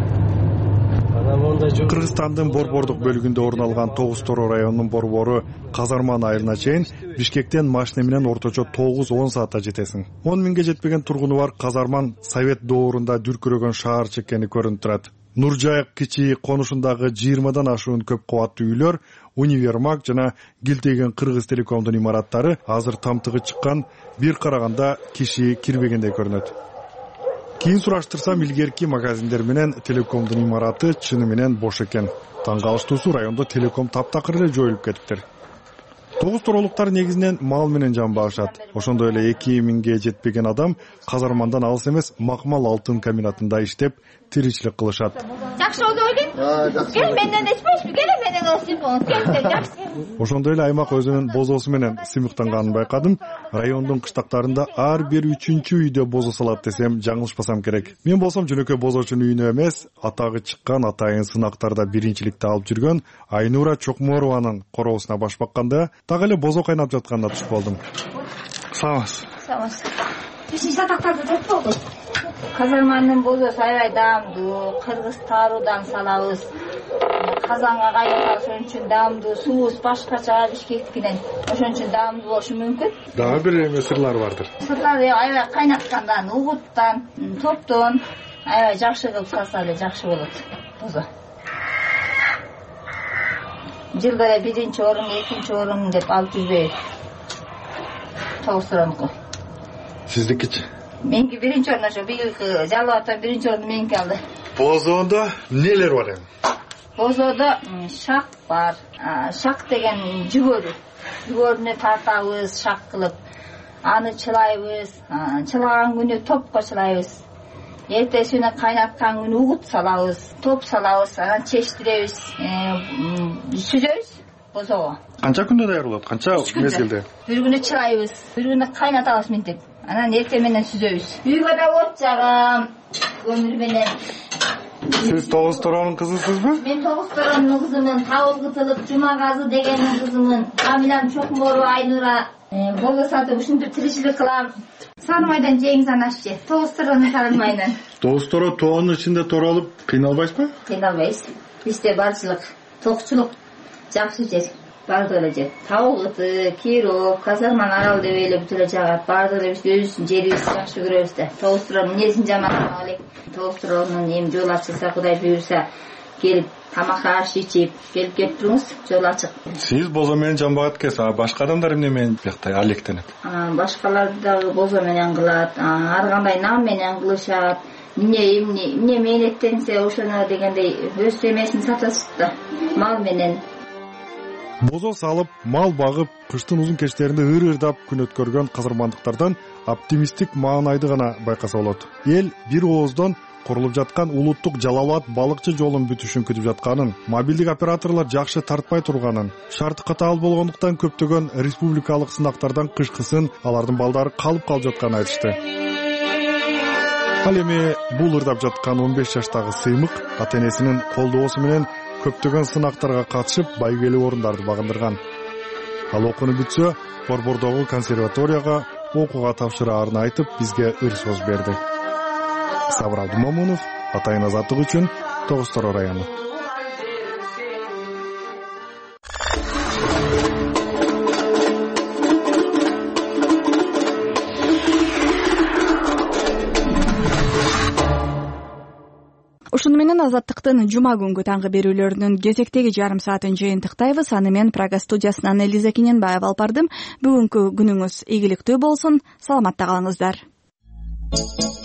Кыргызстандын борбордук бөлүгүндө орун алган Тогуз-Торо районунун борбору Казарман айылына чейин Бишкектен машина менен орточо 9-10 саатта жетесиң. 10 миңге жетпеген тургуну бар Казарман Совет доорунда дүркүрөгөн шаарчы экени көрүнүп турат. Нуржайык кичи конушундагы 20дан ашуун көп кабаттуу үйлөр, универмаг жана Гилтеген Кыргыз Телекомдун имараттары азыр тамтыгы чыккан, бир караганда киши кирбегендей көрүнөт. Кийин сураштырсам, илгерки магазиндер менен Телекомдун имараты чыны менен бош экен. Таң калыштуусу райондо Телеком таптакыр эле жоюлуп кетиптир. Тогуз-Торолуктар негизинен мал менен жан багышат. Ошондой эле 2 миңге жетпеген адам Казармандан алыс эмес Макмал алтын комбинатында иштеп, тиричилик кылышат. Жакшы болду ойлойм. Кел менден эчпешпи, кел менен алып кел жакшы. Ошондой эле аймак өзүнүн бозосу менен сыймыктанганын байкадым. Райондун кыштактарында ар бир 3-үчү үйдө бозо салат десем жаңылышпасам керек. Мен болсом жөнөкөй бозочунун үйүнө эмес, атагы чыккан атайын сынактарда биринчиликти алып жүргөн Айнура Чокморованын короосуна баш бакканда так эле бозо кайнап жатканда туш болдум. Саламатсыз. Биздин сатактарды көп болду. Казармандын бозосу аябай даамдуу, кыргыз тааруудан салабыз. Казанга кайнатабыз, ошон үчүн даамдуу, суубуз башкача Бишкектикинен. Ошон үчүн даамдуу болушу мүмкүн. Дагы бир сырлар бардыр. Сырлар аябай кайнаткандан, угуттан, топтон аябай жакшы кылып салса эле жакшы болот. Бозо. Жылда 1-чи орун, 2-чи орун деп алып жүрбөйбүз. Тогуз-Торонуку. Сиздикичи? Меники 1-чи орун, ошо бийилки Жалал Абадтан 1-чи орунду меники алды. Бозоодо нелер бар эми? Бозоодо шак бар. Шак деген жүгөрү. Жүгөрүнө тартабыз, шак кылып. Аны чылайбыз. Чылаган күнү топко чылайбыз. Эртеси күнү кайнаткан күнү угут салабыз, топ салабыз, анан чечтиребиз, сүзөбүз бозого. Канча күндө даяр болот? Канча мезгилде? Бир күнү чылайбыз, бир күнү кайнатабыз мынтип. Анан эртең менен сүзөбүз. Үйгө да от жагам, көмүр менен. Сиз Тогуз-Торонун кызысызбы? Мен Тогуз-Торонун кызымын, Табыл Кытылып Жумагазы дегенин кызымын. Камилам Чокморова Айнура. Бозо сатып ушинтип тиричилик кылам. Сарымайдан жеңиз анашчы. Тогуз-Торонун сарымайынан. Тогуз-Торо тоонун ичинде торолуп кыйналбайсызбы? Кыйналбайбыз. Бизде барчылык, токчулук жакшы жер. Бардык эле жер. Табыл Кыты, Киров, Казарман арал деп эле бүт эле жагат. Бардык эле биз өзүбүздүн жерибизди жакшы көрөбүз да. Тогуз-Торонун эмнесин жамандабак элек. Тогуз-Торонун эми жол ачылса, Кудай буйруса, келип тамак аш ичип келип кеп туруңуз, жол ачык. Сиз бозо менен жамбагат экенсиз, башка адамдар эмне менен биякта алектенет? Башкалар дагы бозо менен кылат, ар кандай нам менен кылышат. Эмне мээнеттенсе ошоно дегендей өз темесин сатасыз да, мал менен. Бозо салып, мал багып, кыштын узун кечтеринде ыр-ырдап күн өткөргөн казармандыктардан оптимисттик маанайды гана байкаса болот. Эл бир ооздон курулуп жаткан улуттук Жалал Абад балыкчы жолун бүтүшүн күтүп жатканын, мобилдик операторлор жакшы тартпай турганын, шарты катаал болгондуктан көптөгөн республикалык сынактардан кышкысын алардын балдары калып жатканын айтышты. Ал эми бул ырдап жаткан 15 жаштагы сыймык ата-энесинин колдоосу менен көптөгөн сынактарга катышып, байгелүү орундарды багындырган. Ал окууну бүтсө, борбордогу консерваторияга окууга тапшыраарын айтып, бизге ыр сөз берди. Сабыр Абдумомунов, Атайын азаттык үчүн, Тогуз Тороо району. Ушуну менен Азаттыктын жума күнгү таңкы берүүлөрүнүн кезектеги жарым саатын жыйынтыктайбыз. Аны мен Прага студиясынан Элиза Кененбаева алып бардым. Бүгүнкү күнүңүз ийгиликтүү болсун. Саламатта калыңыздар.